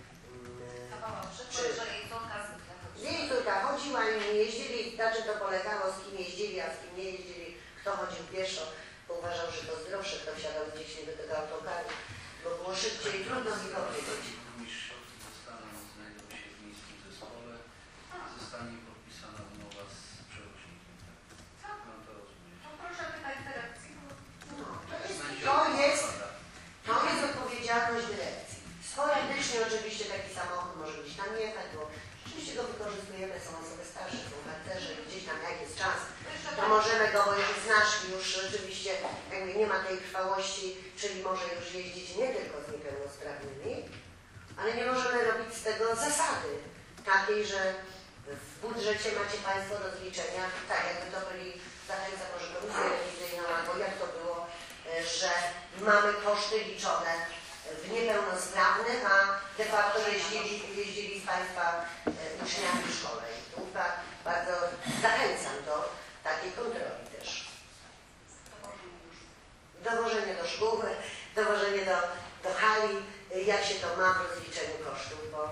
A: Czy, że jej córka
F: jej córka chodziła i nie jeździli, znaczy to polegało z kim jeździli, a z kim nie jeździli, kto chodził pieszo, bo uważał, że to zdrowsze, kto wsiadał gdzieś do tego autokaru, bo było szybciej i trudno mi powiedzieć.
C: Burmistrzowie zostaną, znajdą się w miejskim zespole, zostanie podpisana umowa z przewoźnikiem. Tak? No to rozumiem.
A: No proszę pytać dyrekcji.
F: No, to, jest, to, jest, to jest odpowiedzialność dyrekcji. Sporadycznie oczywiście taki samochód może gdzieś tam jechać, bo oczywiście go wykorzystujemy, są osoby starsze, są harcerze i gdzieś tam jak jest czas, to możemy go, bo jest nasz już rzeczywiście jakby nie ma tej trwałości, czyli może już jeździć nie tylko z niepełnosprawnymi, ale nie możemy robić z tego zasady takiej, że w budżecie macie Państwo do zliczenia, tak jakby to byli, zachęcam może komisję rewizyjną, albo jak to było, że mamy koszty liczone w niepełnosprawnych, a de facto jeździli, jeździli z Państwa e, uczniami w szkole. I tu tak bardzo zachęcam do takiej kontroli też. Dowożenie do szkół, dowożenie do, do hali, jak się to ma w rozliczeniu kosztów, bo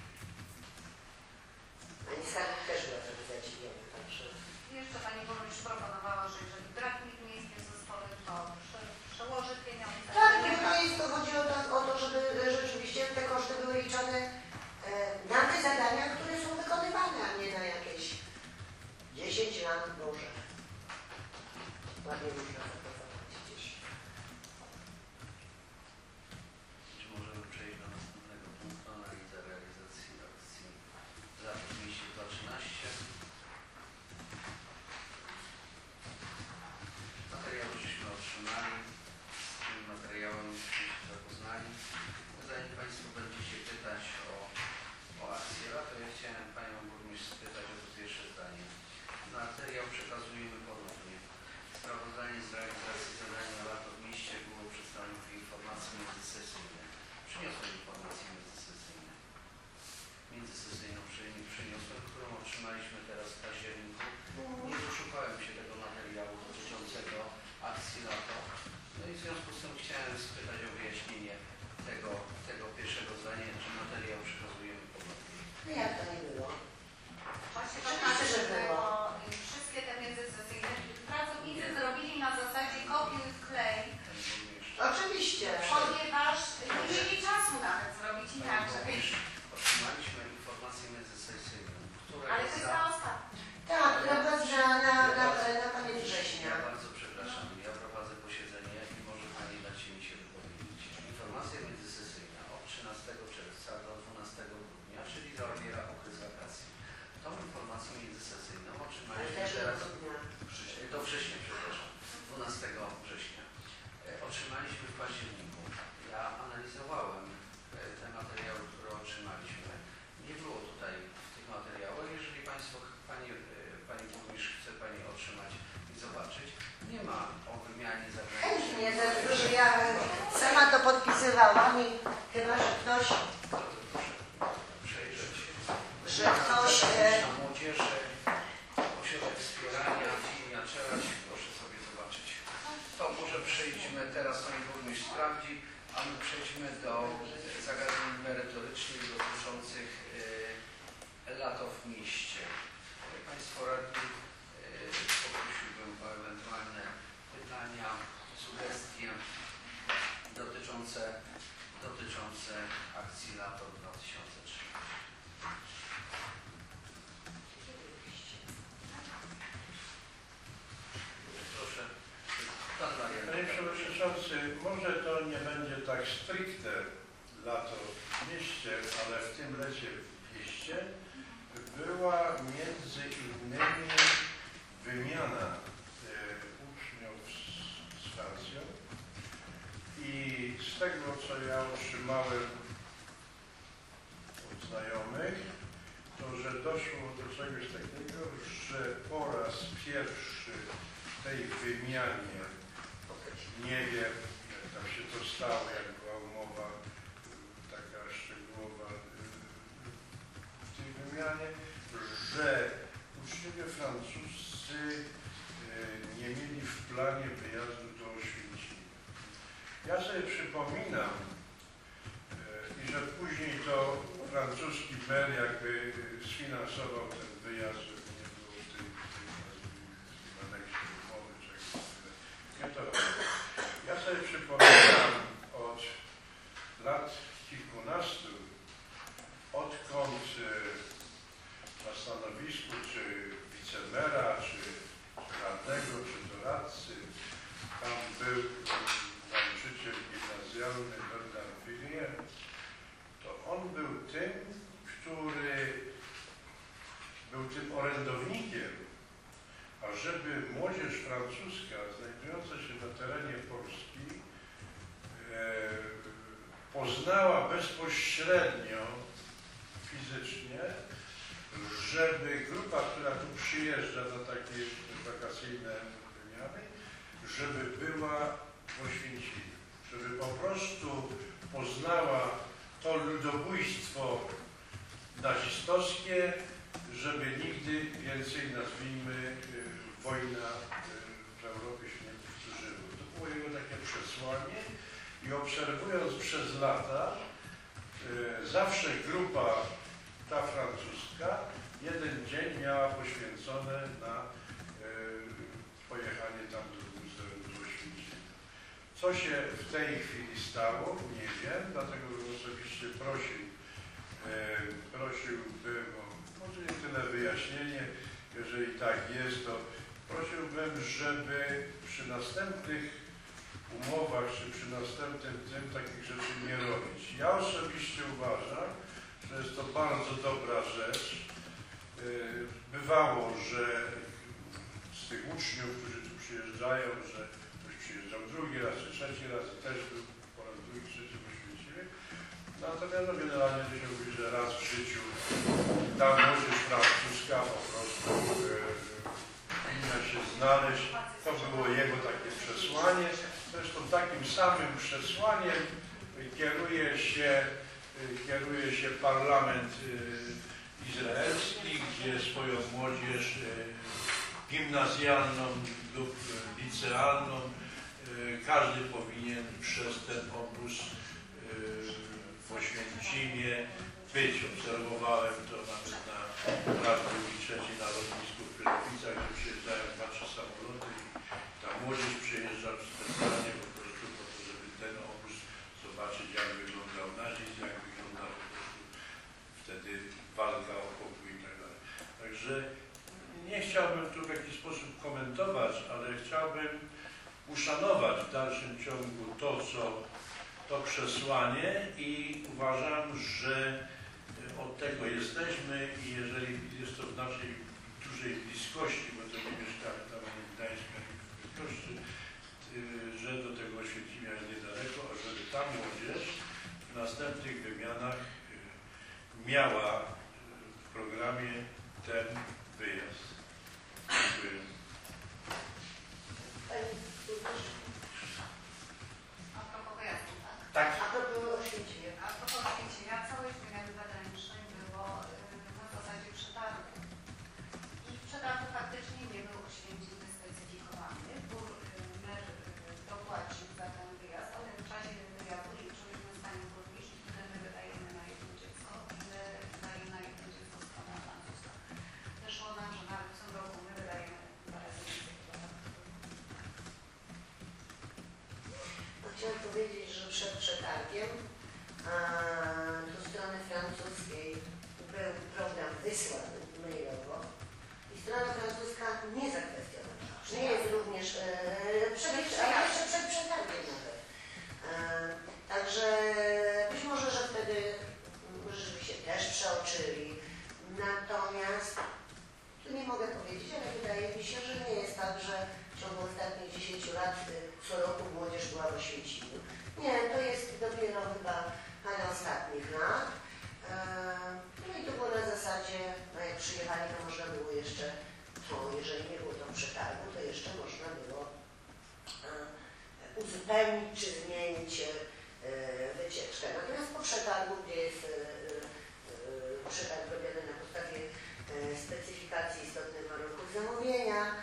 F: pani skarbnik też była trochę zadziwiona. Także...
A: Jeszcze Pani Burmistrz proponowała, że jeżeli brak w miejskim zespole, to przełoży pieniądze.
F: Tak, nie jest to chodzi o to, o to, żeby rzeczywiście te koszty były liczone e, na te zadania, które są wykonywane, a nie na jakieś dziesięć lat może. Ładnie można za to zapłacić.
C: Czy możemy przejść do następnego punktu, analiza realizacji akcji lat dwieście dwa trzynaście. Materiał żeśmy otrzymali, z tym materiałem żeśmy się zapoznali. Zanim Państwo będziecie pytać o, o akcję lat, to ja chciałem Panią Burmistrz spytać o to pierwsze zdanie. Materiał przekazujemy ponownie. Sprawozdanie z realizacji zadania lat w mieście było przedstawione w informacji międzysesyjnej. Przyniosłem informację międzysesyjną. Międzysesyjną przyniosłem, którą otrzymaliśmy teraz w październiku. Nie doszukałem się tego materiału dotyczącego akcji lato. No i w związku z tym chciałem spytać
A: klej,
F: Oczywiście.
A: ponieważ nie mieli czasu nawet zrobić inaczej.
C: Otrzymaliśmy informację międzysesyjną, która
A: Ale to
C: jest
A: jest
C: za...
A: ta ostatnia.
F: Tak, na, na, na, na, na koniec września.
C: Ja bardzo przepraszam, ja prowadzę posiedzenie i może Pani dać mi się wypowiedzieć. Informacja międzysesyjna od trzynastego czerwca do dwunastego grudnia, czyli zawiera okres wakacji. Tą informację międzysesyjną
F: Ale
C: otrzymaliśmy
F: też
C: teraz...
F: do dnia.
C: Do września, przepraszam, dwunastego września. E, Otrzymaliśmy w październiku. Ja analizowałem e, te materiały, które otrzymaliśmy. Nie było tutaj w tych materiałach. Jeżeli Państwo, Pani, e, Pani Burmistrz chce Pani otrzymać i zobaczyć, nie ma o wymianie zagranicznej.
F: Chętnie, dlatego że ja sama to podpisywałam i chyba, że ktoś,
C: Proszę przejrzeć.
F: że ktoś... E,
C: Na młodzieży, ośrodek wspierania, Linia Czelać, proszę sobie zobaczyć. To może przejdźmy teraz, Pani Burmistrz sprawdzi, a my przejdźmy do zagadnień merytorycznych dotyczących e, lato w mieście. Państwo radni, e, poprosiłbym o ewentualne pytania, sugestie dotyczące, dotyczące akcji lato dwa tysiące trzynaście. Proszę, Pan Marian.
D: Panie Przewodniczący, może to nie będzie tak stricte lato w mieście, ale w tym lecie w mieście była między innymi wymiana e, uczniów z, z Francją i z tego, co ja otrzymałem od znajomych, to że doszło do czegoś takiego, że po raz pierwszy w tej wymianie, nie wiem, jak tam się to stało, jak była umowa taka szczegółowa w tej wymianie, że uczniowie francuscy nie mieli w planie wyjazdu do Oświęcimia. Ja sobie przypominam, i że później to francuski mer jakby sfinansował ten wyjazd, żeby nie było w tej, w tej aneksie umowy czegoś takiego. Ja sobie przypominam od lat kilkunastu, odkąd na stanowisku czy wicemera, czy radnego, czy doradcy, tam był nauczyciel gimnazjalny Bernard Villiers, to on był tym, który był tym orędownikiem, ażeby młodzież francuska znajdująca się na terenie Polski e, poznała bezpośrednio, fizycznie, żeby grupa, która tu przyjeżdża na takie wakacyjne wymiany, żeby była w Oświęcimiu, żeby po prostu poznała to ludobójstwo nazistowskie, żeby nigdy więcej, nazwijmy, wojna w Europie się nie powtórzyła. To było jego takie przesłanie i obserwując przez lata, zawsze grupa ta francuska jeden dzień miała poświęcone na pojechanie tam do Muzeum do Oświęcimia. Co się w tej chwili stało, nie wiem, dlatego osobiście prosił, prosiłbym o może nie tyle wyjaśnienie, jeżeli tak jest, to prosiłbym, żeby przy następnych umowach, czy przy następnym tym takich rzeczy nie robić. Ja osobiście uważam, że jest to bardzo dobra rzecz. Bywało, że z tych uczniów, którzy tu przyjeżdżają, że ktoś przyjeżdżał drugi raz, czy trzeci raz i też był po raz drugi, trzeci w Oświęcimiu. Natomiast no, generalnie to się mówi, że raz w życiu ta młodzież francuska po prostu powinna się znaleźć. To było jego takie przesłanie. Zresztą takim samym przesłaniem kieruje się, kieruje się parlament izraelski, gdzie swoją młodzież gimnazjalną lub licealną każdy powinien przez ten obóz w Oświęcimie być. Obserwowałem to nawet na raz, drugi, trzeci na lotnisku w Pyletnicach, gdzie przyjeżdżają dwa, trzy samoloty i ta młodzież przyjeżdża specjalnie uszanować w dalszym ciągu to, co to przesłanie i uważam, że od tego jesteśmy i jeżeli jest to w naszej dużej bliskości, bo to nie mieszkamy tam ani w Gdańsku, ani w Bydgoszczy, że do tego Oświęcimia jest niedaleko, a żeby ta młodzież w następnych wymianach miała w programie ten wyjazd. Dziękuję.
A: A propos wyjazdu, tak?
D: Tak.
F: A propos Oświęcimia.
A: A propos Oświęcimia, całość wymiany zagranicznej było y, na zasadzie przetargu. I w przetargu faktycznie nie był Oświęcim wyspecyfikowany. Bór y, mer y, dopłacił za ten wyjazd, ale w czasie wywiadu liczyliśmy z panią burmistrz, ile my wydajemy na jedno dziecko, ile wydaje na jedno dziecko strona francuska. Wyszło nam, że nawet w tym roku my wydajemy dwa razy więcej chyba.
F: No, chciałam powiedzieć, że przed przetargiem a, do strony francuskiej był program wysłany mailowo i strona francuska nie zakwestionowała. Nie jest również e, przed, a jeszcze przed przetargiem nawet. E, także być może, że wtedy rzeczywiście też przeoczyli. Natomiast tu nie mogę powiedzieć, ale wydaje mi się, że nie jest tak, że w ciągu ostatnich dziesięciu lat y, co roku młodzież była w Oświęcimiu. Nie, to jest dopiero chyba parę ostatnich lat. Eee, no i to było na zasadzie, no jak przyjechali, to można było jeszcze, to jeżeli nie było to przetargu, to jeszcze można było e, uzupełnić czy zmienić e, wycieczkę. Natomiast po przetargu, gdzie jest e, e, przetarg robiony na podstawie e, specyfikacji istotnych warunków zamówienia, e,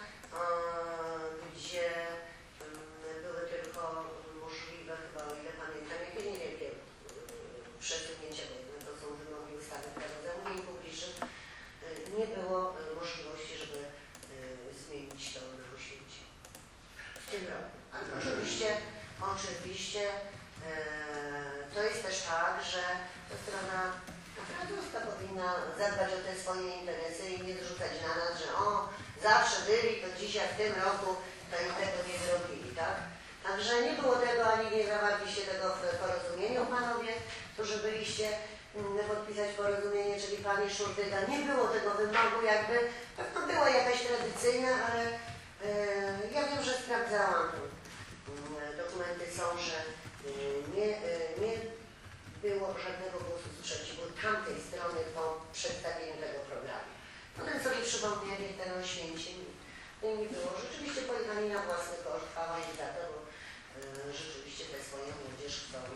F: gdzie m, były tylko możliwe, chyba o ile pamiętam, jakieś niewielkie e, przesunięcia, bo jednak to są wymogi ustawy prawa zamówień publicznych, e, nie było e, możliwości, żeby e, zmienić to na Oświęcim w tym roku. Ale oczywiście, oczywiście e, to jest też tak, że ta strona francuska powinna zadbać o te swoje interesy i nie zrzucać na nas, że o, zawsze byli, to dzisiaj w tym roku to i tego nie zrobili, tak? Także nie było tego, ani nie zawarliście tego w porozumieniu, panowie, którzy byliście mm, podpisać porozumienie, czyli pani Szurdyga. Nie było tego wymogu, jakby, pewno była jakaś tradycyjna, ale e, ja wiem, że sprawdzałam tu. Mm, dokumenty są, że e, nie, e, nie było żadnego głosu sprzeciwu tamtej strony po przedstawieniu tego programu. Potem sobie przypomnieli ten Oświęcim i nie było. Rzeczywiście pojechali na własny koszt, chwała im za to, bo e, rzeczywiście te swoje młodzież chcą e,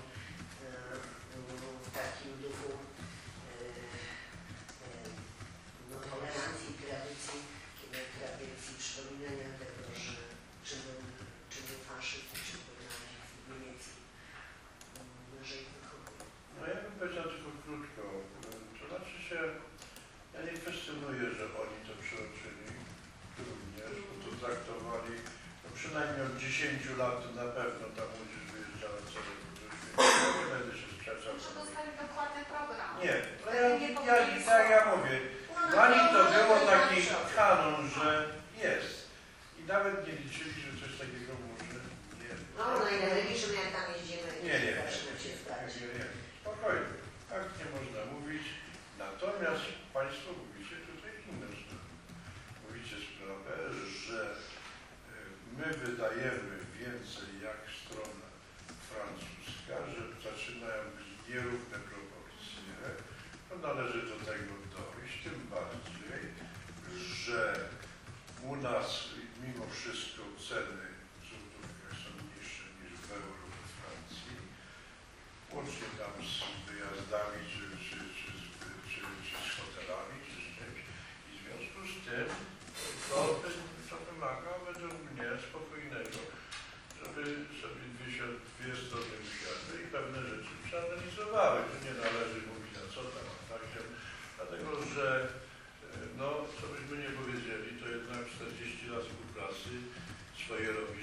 F: w takim duchu e, e, no, tolerancji, tradycji, tradycji przypominania tego, że czym był, czym był faszyzm, czym był nazizm niemiecki, że ich wychowuje.
D: No ja bym powiedział tylko krótko. To znaczy się, ja nie kwestionuję, że oni to przeoczyli również, bo to traktowali, no przynajmniej od dziesięciu lat na pewno ta młodzież wyjeżdżała całego do Oświęcimia. Nie będę się sprzeczał.
A: Że dostali dokładny program.
D: Nie, no ja, ja, ja, ja mówię, dla nich to było taki kanon, że jest. I nawet nie liczyli, że coś takiego może nie.
F: No, no i nie liczymy, jak tam jeździmy.
D: Nie, nie,
F: zaczynać się sprawdzić.
D: nie, nie, spokojnie, tak nie można mówić. Natomiast Państwo mówicie tutaj inną sprawę. Mówicie sprawę, że my wydajemy więcej jak strona francuska, że zaczynają być nierówne proporcje. No należy do tego dojść, tym bardziej, że u nas mimo wszystko ceny w złotówkach są niższe niż w euro we Francji. Łącznie tam z wyjazdami, czy, czy, czy, czy, czy z hotelami, czy z czymś. I w związku z tym to, to wymaga według mnie spokojnego, żeby sobie dwie, dwie strony usiadły i pewne rzeczy przeanalizowały. Tu nie należy mówić na co tam, a tak, dlatego że no, co byśmy nie powiedzieli, to jednak czterdzieści lat współpracy swoje robi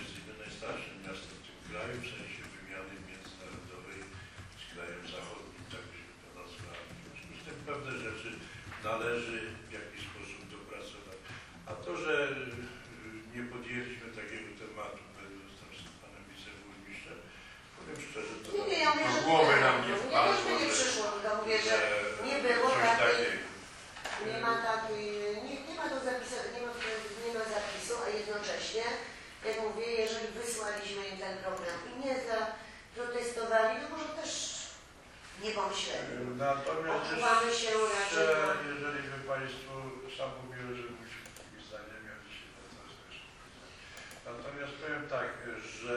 F: wysłaliśmy im ten program i nie zaprotestowali, no może też nie pomyśleli.
D: Natomiast
F: Odczuwamy się raczej
D: jeszcze,
F: na...
D: jeżeli by Państwo sam mówiły, że musi takimi zdaniami, ja dzisiaj to też też natomiast powiem tak, że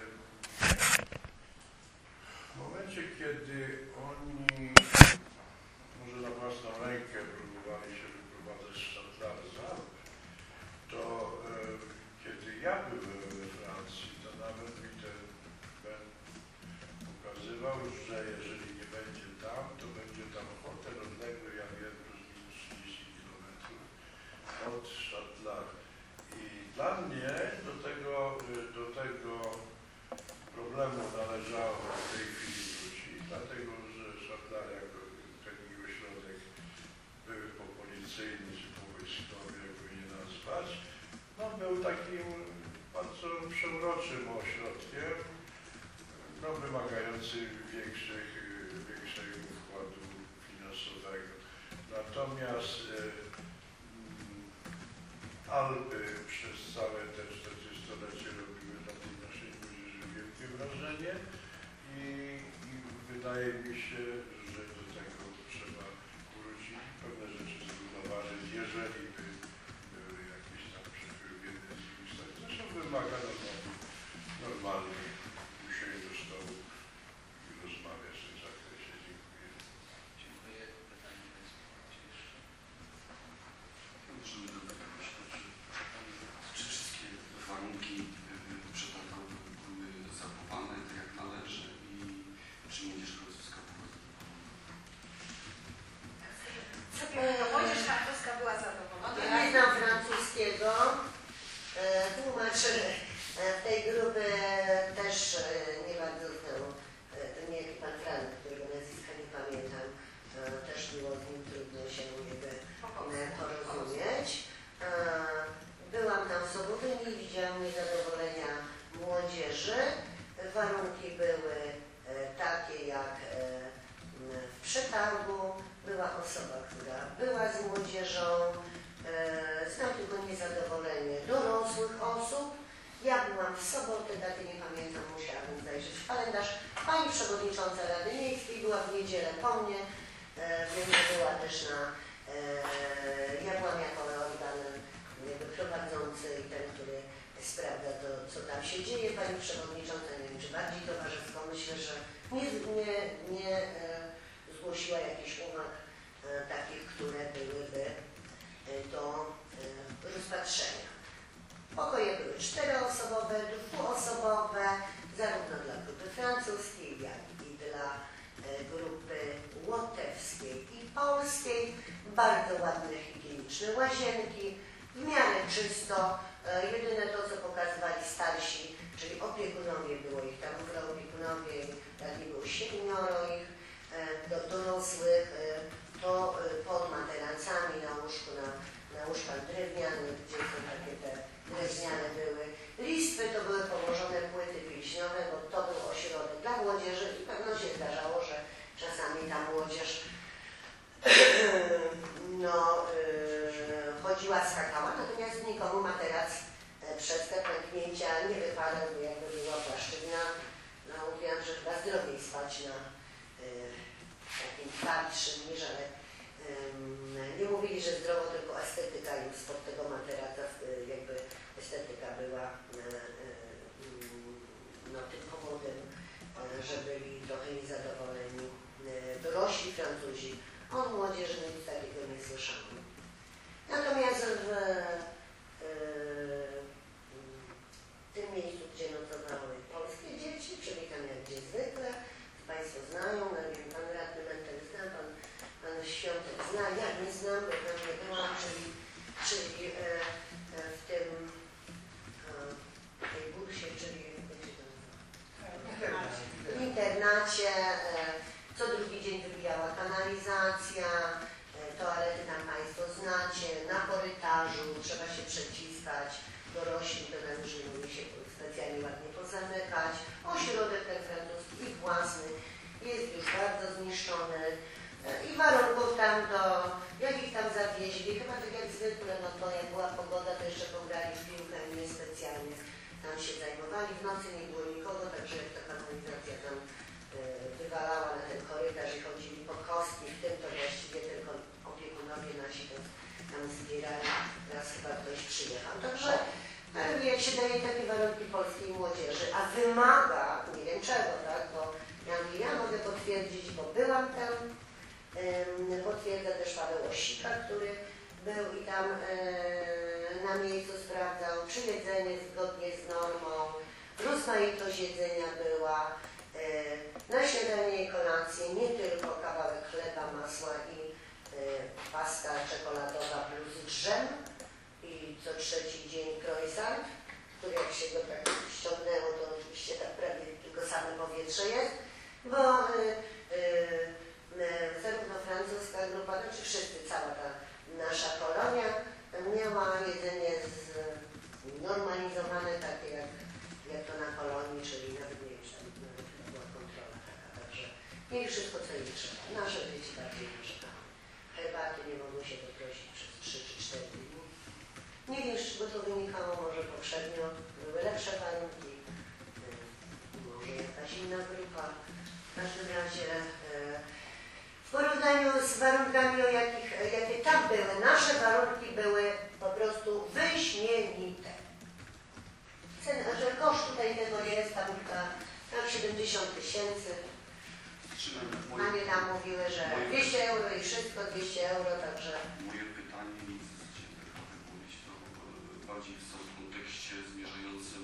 D: w momencie, kiedy oni może na własną rękę próbowali się wyprowadzać z Szatlarza, to e, kiedy ja byłem we Francji, to nawet mi ten Ben pokazywał, że jeżeli nie będzie tam, to będzie tam hotel odległy, ja wiem, plus minus trzydzieści kilometrów od Szatlar. I dla mnie do tego, do tego problemu należało w tej chwili wrócić, dlatego że Szatlar jako ten ośrodek były popolicyjny czy powojskowy, jakby nie nazwać, no był takim bardzo przeuroczym ośrodkiem, no wymagający większych, większego wkładu finansowego. Natomiast e, Alpy przez całe te czterdziestolecie robiły na tej naszej młodzieży wielkie wrażenie i, i wydaje mi się, że do tego trzeba wrócić i pewne rzeczy zrównoważyć, jeżeli by były jakieś tam przepływy z nich. Zresztą wymaga normalnie usiąść do stołu i rozmawiać w tym zakresie. Dziękuję.
C: Dziękuję. Pytanie Państwa jeszcze.
B: Możemy dodać, myślę, że czy wszystkie warunki przetargowe były zachowane tak jak należy i czy młodzież francuska była zadowolona?
A: Młodzież francuska była zadowolona.
F: Ja nie znam francuskiego. E, Tłumacz e, tej grupy też e, nie bardzo znał. E, Ten niejaki pan Frank, którego nazwiska nie pamiętam, e, też było z nim trudno się jakby e, porozumieć. E, Byłam tam w sobotę i widziałam niezadowolenia młodzieży. Warunki były e, takie jak e, w przetargu. Była osoba, która była z młodzieżą. E, Znam tylko niezadowolenie dorosłych osób. Ja byłam w sobotę, daty nie pamiętam, musiałabym zajrzeć w kalendarz. Pani przewodnicząca Rady Miejskiej była w niedzielę po mnie, e, więc była też na... E, ja byłam jako organ jakby prowadzący i ten, który sprawdza to, co tam się dzieje. Pani przewodnicząca, nie wiem, czy bardziej towarzysko, myślę, że nie, nie, nie e, zgłosiła jakichś uwag e, takich, które byłyby e, do e, rozpatrzenia. Pokoje były czteroosobowe, dwuosobowe, zarówno dla grupy francuskiej, jak i dla e, grupy łotewskiej i polskiej. Bardzo ładne, higieniczne łazienki, w miarę czysto. E, jedyne to, co pokazywali starsi, czyli opiekunowie, było ich tam w opiekunowie, jak nie było siedmioro ich, e, do, dorosłych, e, to e, pod materacami na łóżku, na, na łóżkach drewnianych, gdzie są takie te drewniane były. Listwy to były położone płyty pilśniowe, bo to był ośrodek dla młodzieży i pewno się zdarzało, że czasami ta młodzież no, yy, chodziła, skakała, natomiast nikomu materac yy, przez te pęknięcia nie wypadał, bo jakby była płaszczyzna. No, mówiłam, że chyba zdrowiej spać na yy, takim twardszym niż, ale yy, nie mówili, że zdrowo, tylko estetyka już spod tego materaca, yy, jakby estetyka była yy, yy, no, tym powodem, yy, że byli trochę niezadowoleni yy, dorośli Francuzi. Od młodzieży nic takiego nie słyszałam. Natomiast w, yy, w tym miejscu, gdzie nocowały polskie dzieci, przybiegam jak gdzie zwykle, Państwo znają, no wiem, Pan Radny Mentel zna, Pan, pan Świątek zna, ja nie znam, bo tam nie byłam, czyli, czyli yy, yy, w tym yy, tej bursie, czyli jak się to nazywa? W internacie. Yy, Co drugi dzień wybijała kanalizacja, toalety tam Państwo znacie, na korytarzu trzeba się przeciskać, dorośli to nam już nie umie się specjalnie ładnie pozamykać. Ośrodek ten francuski ich własny jest już bardzo zniszczony i warunków tam do, jak ich tam zawieźli, chyba tak jak zwykle, no to jak była pogoda, to jeszcze pograli w piłkę, nie specjalnie tam się zajmowali. ani w nocy nie było nikogo, także jak ta kanalizacja tam e, wywalała na ten korytarz i chodzili po kostki, w tym to właściwie tylko opiekunowie nasi to tam zbierali, raz chyba ktoś przyjechał. Także e, jak się daje takie warunki polskiej młodzieży, a wymaga, nie wiem czego, tak, bo ja, mówię, ja mogę potwierdzić, bo byłam tam, e, potwierdza też Paweł Osika, który był i tam e, na miejscu sprawdzał, czy jedzenie zgodnie z normą, rozmaitość jedzenia była, e, na śniadanie i kolację nie tylko kawałek chleba, masła i e, pasta czekoladowa plus drzem i co trzeci dzień croissant, który jak się go tak ściągnęło, to oczywiście tak prawie tylko same powietrze jest, bo e, e, zarówno francuska grupa, znaczy wszyscy, cała ta nasza kolonia miała jedzenie znormalizowane takie jak, jak to na kolonii, czyli nawet nie wiem, tam nawet była kontrola taka, także mieli wszystko co im trzeba. Nasze dzieci bardziej narzekały. Herbaty nie mogły się doprosić przez trzy czy cztery dni. Nie wiem, z czego to wynikało, może poprzednio były lepsze warunki, może jakaś inna grupa. W każdym razie w porównaniu z warunkami, o jakich, jakie tam były, nasze warunki były po prostu wyśmienite. Cena, że koszt tutaj tego jest, tam, tam siedemdziesiąt tysięcy. Panie tam mówiły, że dwieście euro i wszystko, dwieście euro, także...
B: Moje pytanie, nic się tylko wypowiedź, to bardziej w tym kontekście zmierzającym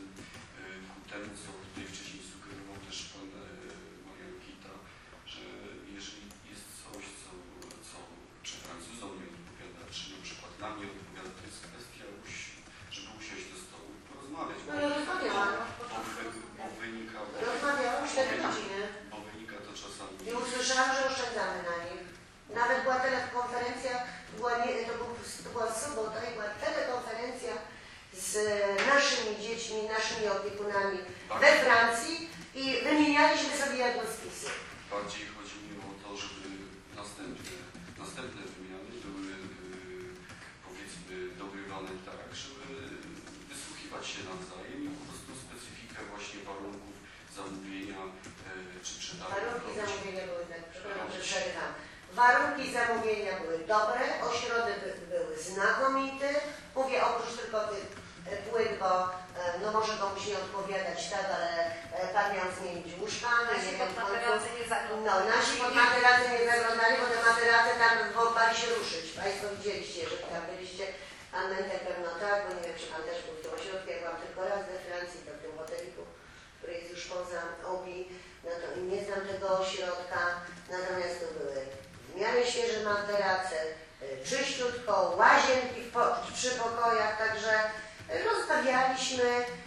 B: ku temu, co tutaj wcześniej sugerował też pan Marian Kita, że jeżeli jest coś, co, co czy Francuzom nie odpowiada, czy na przykład nam nie odpowiada, to jest kwestia, żeby usiąść do stołu i porozmawiać.
F: No ja rozmawiałam.
B: Bo, bo wynika...
F: Rozmawiałam cztery godziny.
B: Bo wynika to czasami...
F: I usłyszałam, że oszczędzamy na nich. Nawet była telekonferencja, była nie, to, był, to była sobota i była telekonferencja z naszymi dziećmi, naszymi opiekunami we Francji i wymienialiśmy sobie jadłospisy.
B: Bardziej chodzi mi o to, żeby następne, następne wymiany były yy, powiedzmy dogrywane tak, żeby wysłuchiwać się nawzajem i po prostu specyfikę właśnie warunków zamówienia yy, czy przetargu.
F: Warunki zamówienia były tak, przepraszam, że przerywam. Warunki zamówienia były dobre, ośrodek by, były znakomity. Mówię oprócz tylko tych płyt, bo no może komuś nie odpowiadać tak, ale pan miał zmienić łóżka.
A: Nasi pod materace nie zaglądali.
F: No, nasi pod materace nie zaglądali, bo te materace tam bali się ruszyć. Państwo widzieliście, że tam byliście. Pan Mentek pewno tak, bo nie wiem, czy pan też był w tym ośrodku. Jak byłam tylko raz we Francji, to w tym hoteliku, który jest już poza Obi, no to nie znam tego ośrodka. Natomiast to były w miarę świeże materace, czyściutko, łazienki w po, przy pokojach, także rozmawialiśmy.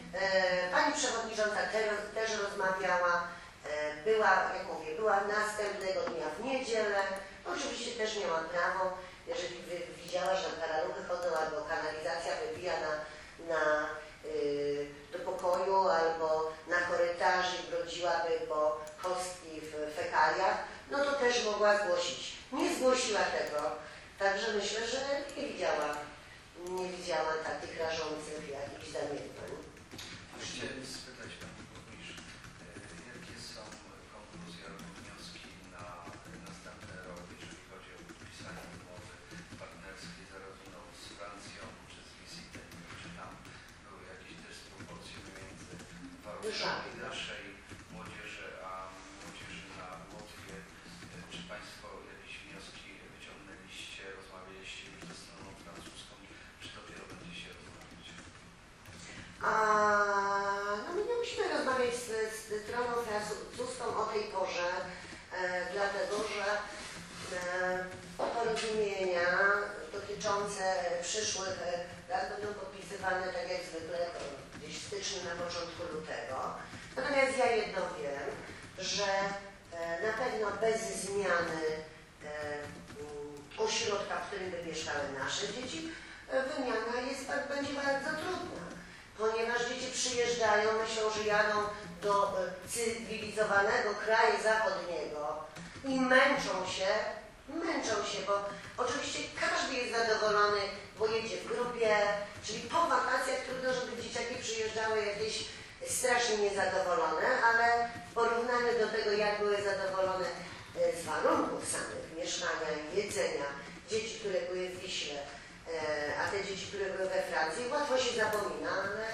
F: Pani przewodnicząca też, też rozmawiała. Była, jak mówię, była następnego dnia w niedzielę. Oczywiście też miała prawo, jeżeli widziała, że karaluchy chodzą albo kanalizacja wybija na, na, yy, do pokoju albo na korytarzu i brodziłaby po kostki w fekaliach, no to też mogła zgłosić. Nie zgłosiła tego, także myślę, że nie widziała, nie widziała takich rażących jakichś zaniedbań.
C: Chciałem spytać Pani Burmistrz, jakie są konkluzje albo wnioski na następny rok, jeżeli chodzi o podpisanie umowy partnerskiej zarówno z Francją czy z Visitem, czy tam były jakieś dysproporcje między warunkami naszej młodzieży a młodzieży na Łotwie? Czy Państwo jakieś wnioski wyciągnęliście, rozmawialiście już ze stroną francuską, czy dopiero będzie się rozmawiać?
F: A, no my nie musimy rozmawiać z, z stroną francuską o tej porze, e, dlatego że e, porozumienia dotyczące przyszłych lat będą podpisywane tak jak zwykle gdzieś w styczniu, na początku lutego. Natomiast ja jedno wiem, że e, na pewno bez zmiany e, ośrodka, w którym by mieszkały nasze dzieci, e, wymiana jest, będzie bardzo trudna. Ponieważ dzieci przyjeżdżają, myślą, że jadą do cywilizowanego kraju zachodniego i męczą się, męczą się, bo oczywiście każdy jest zadowolony, bo jedzie w grupie, czyli po wakacjach trudno, żeby dzieciaki przyjeżdżały jakieś strasznie niezadowolone, ale w porównaniu do tego, jak były zadowolone z warunków samych, mieszkania, jedzenia, dzieci, które były w Wiśle, a te dzieci, które były we Francji, łatwo się zapomina, ale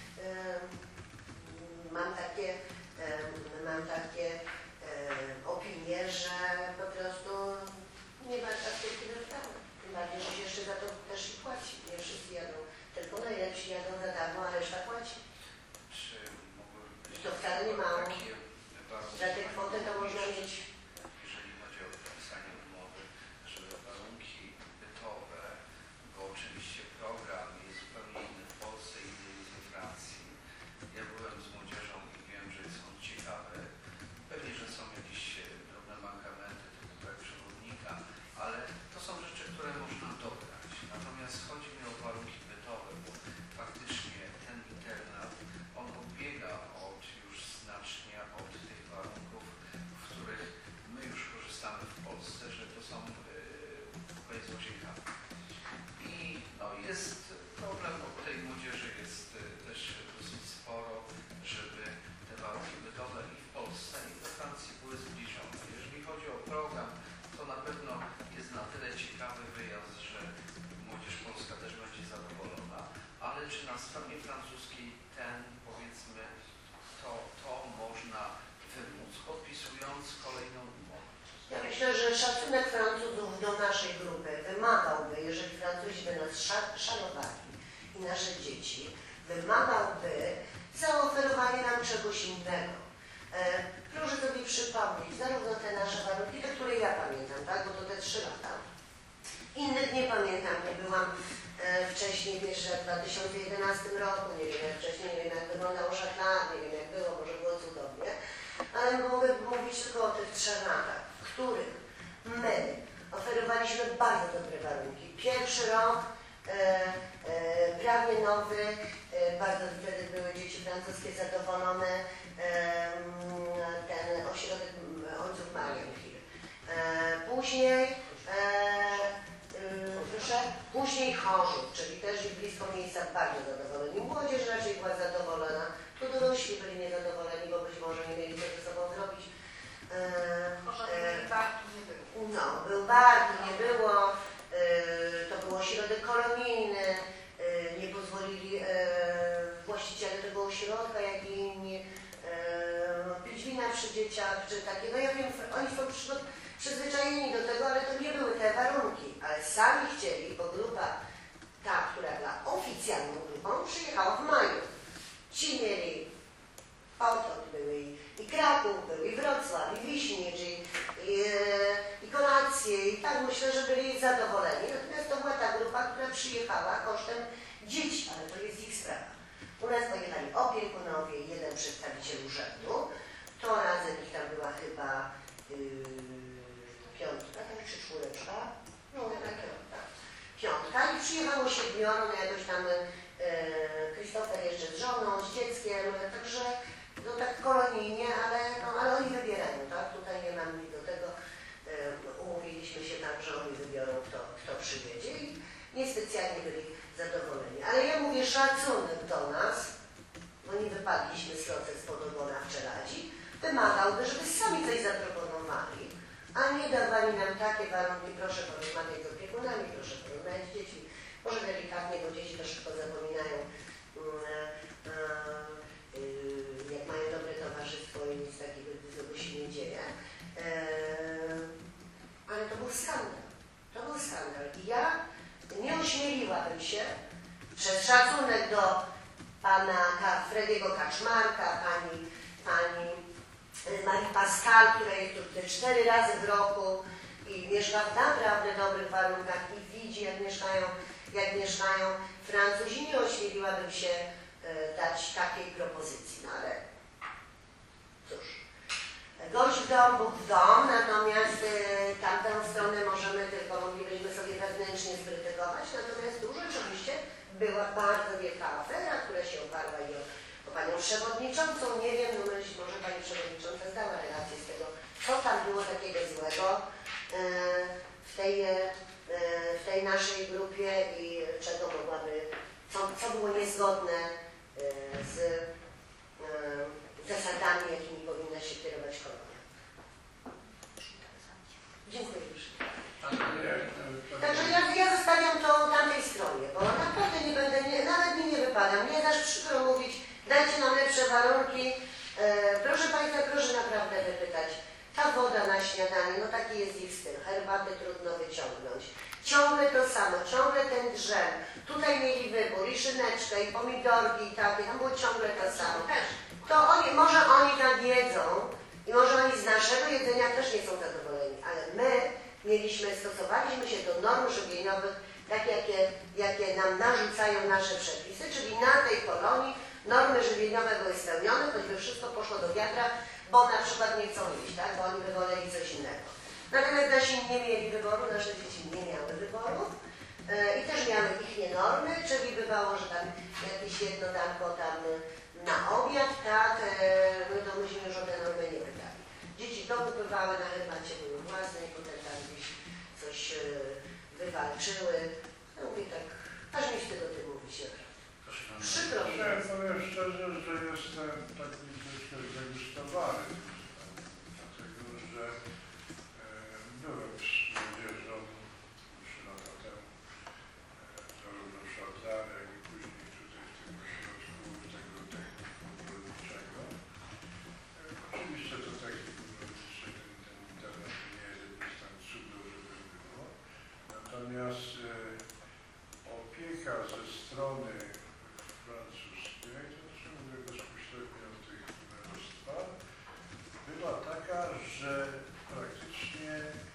F: mam takie, mam takie opinie, że po prostu nie ma tak w tej chwili sprawy. Tym bardziej, że się jeszcze za to też i płaci. Nie wszyscy jadą, tylko najlepsi jadą za darmo, a reszta płaci.
C: Czy mogłyby być
F: To wcale nie mało.
C: takie warunki,
F: Za tę kwotę to można mieć.
C: jeżeli chodzi o podpisanie umowy, żeby warunki bytowe, bo oczywiście program jest zupełnie inny w Polsce i inny jest we Francji. Ja byłem z młodzieżą i wiem, że są ciekawe. Pewnie, że są jakieś drobne mankamenty typu brak przewodnika, ale to są rzeczy, które można dobrać. Natomiast chodzi mi o warunki bytowe, bo faktycznie ten internat, on odbiega od już znacznie od tych warunków, w których my już korzystamy w Polsce, że to są yy, pokoje z łazienkami. I no, jest problem, bo tej młodzieży jest yy, też dosyć sporo, żeby te warunki bytowe i w Polsce, i we Francji były zbliżone. Jeżeli chodzi o program, to na pewno jest na tyle ciekawy wyjazd, że młodzież polska też będzie zadowolona, ale czy na stronie francuskiej ten, powiedzmy, to, to można wymóc, podpisując kolejną umowę?
F: Ja myślę, że szacunek Francuzów do naszej grupy wymagałby, jeżeli Francuzi by nas szanowali i nasze dzieci, wymagałby zaoferowania nam czegoś innego. E, proszę sobie przypomnieć, zarówno te nasze warunki, te, które ja pamiętam, tak, bo to te trzy lata. Innych nie pamiętam, nie byłam e, wcześniej, wiesz, że w dwa tysiące jedenastym roku, nie wiem jak wcześniej, nie wiem jak wyglądało Szatlan, nie wiem jak było, może było cudownie, ale mogę mówić tylko o tych trzech latach, w których my oferowaliśmy bardzo dobre warunki. Pierwszy rok, e, e, prawie nowy, e, bardzo wtedy były dzieci francuskie zadowolone, e, ten ośrodek ojców Marienhill. E, później e, Proszę, później Chorzów, czyli też blisko miejsca, bardzo zadowoleni. Młodzież raczej była zadowolona. Tu dorośli byli niezadowoleni, bo być może nie mieli co ze sobą zrobić.
A: Może e, barki nie było.
F: No, był barki, nie było. E, to był ośrodek kolonijny. E, nie pozwolili e, właściciele tego ośrodka, jak i inni e, pić wina przy dzieciach, czy takie. No ja wiem, oni są przy, przyzwyczajeni do tego, ale to nie były te warunki. Ale sami chcieli, bo grupa, ta, która była oficjalną grupą, przyjechała w maju. Ci mieli Potok, były i, i Kraków, był i Wrocław, i Wiśnicz, i, i, i kolacje, i tak myślę, że byli zadowoleni. Natomiast to była ta grupa, która przyjechała kosztem dzieci, ale to jest ich sprawa. U nas pojechali opiekunowie i jeden przedstawiciel urzędu. To razem ich tam była chyba yy, piątka, tak, czy czwóreczka? No, tak, piątka. Piątka i przyjechało siedmioro, no jakoś tam Krzysztofer e, jeszcze z żoną, z dzieckiem, także no tak kolonijnie, ale, no, ale oni wybierają, tak? Tutaj nie mam nic do tego. E, umówiliśmy się tak, że oni wybiorą, kto, kto przyjedzie i niespecjalnie byli zadowoleni. Ale ja mówię szacunek do nas, bo nie wypadliśmy z loce spod ogona w Czeladzi, wymagałby, żeby sami coś zaproponowali, a nie dawali nam takie warunki, proszę porozmawiać z opiekunami, proszę porozmawiać z dziećmi. Może delikatnie, bo dzieci to szybko zapominają, jak mają dobre towarzystwo i nic takiego złego się nie dzieje. Ale to był skandal. To był skandal. I ja nie ośmieliłabym się przez szacunek do pana Frediego Kaczmarka, pani, pani Marii Pascal, która jest tu te cztery razy w roku i mieszka w naprawdę dobrych warunkach i widzi, jak mieszkają, jak mieszkają Francuzi. Nie ośmieliłabym się e, dać takiej propozycji, no ale cóż, gość w dom, Bóg w dom, natomiast e, tamtą stronę możemy tylko, moglibyśmy sobie wewnętrznie skrytykować, natomiast tu rzeczywiście była bardzo wielka afera, która się oparła i o, o panią przewodniczącą. Nie wiem, no może pani przewodnicząca zdała relację z tego, co tam było takiego złego e, w tej, e, w tej naszej grupie i czego mogłaby, co, co było niezgodne e, z, e, E, proszę Państwa, proszę naprawdę wypytać. Ta woda na śniadanie, no taki jest ich styl. Herbatę trudno wyciągnąć. Ciągle to samo, ciągle ten drzem. Tutaj mieli wybór i szyneczkę, i pomidorki, i takie. Tam było ciągle to samo.
A: Też.
F: To oni, może oni tak jedzą i może oni z naszego jedzenia też nie są zadowoleni, ale my mieliśmy, stosowaliśmy się do norm żywieniowych, takie jakie, jakie nam narzucają nasze przepisy, czyli na tej kolonii normy żywieniowe były spełnione, choćby wszystko poszło do wiatra, bo na przykład nie chcą iść, tak? Bo oni by woleli coś innego. Natomiast nasi nie mieli wyboru, nasze dzieci nie miały wyboru e, i też miały ich nie normy, czyli bywało, że tam jakieś jedno danko tam na obiad, tak, e, my to myśmy już o te normy nie pytali. Dzieci to wypływały na herbacie, były własne i potem tam gdzieś coś e, wywalczyły. No mówię tak, aż mi z tego ty mówić, przykro mi.
D: Ja powiem szczerze, że jestem taki troszkę zdegustowany, dlatego że e, byłem z młodzieżą trzy lata temu, e, zarówno w Szatlarze, jak i później tutaj w tym ośrodku tego technikum rolniczego. E, oczywiście to technikum rolnicze, ten, ten internet nie jest jakimś tam cudem, żeby było. Natomiast e, opieka ze strony francuskiej, to znaczy mówię bezpośrednio o tych królestwach, była taka, że praktycznie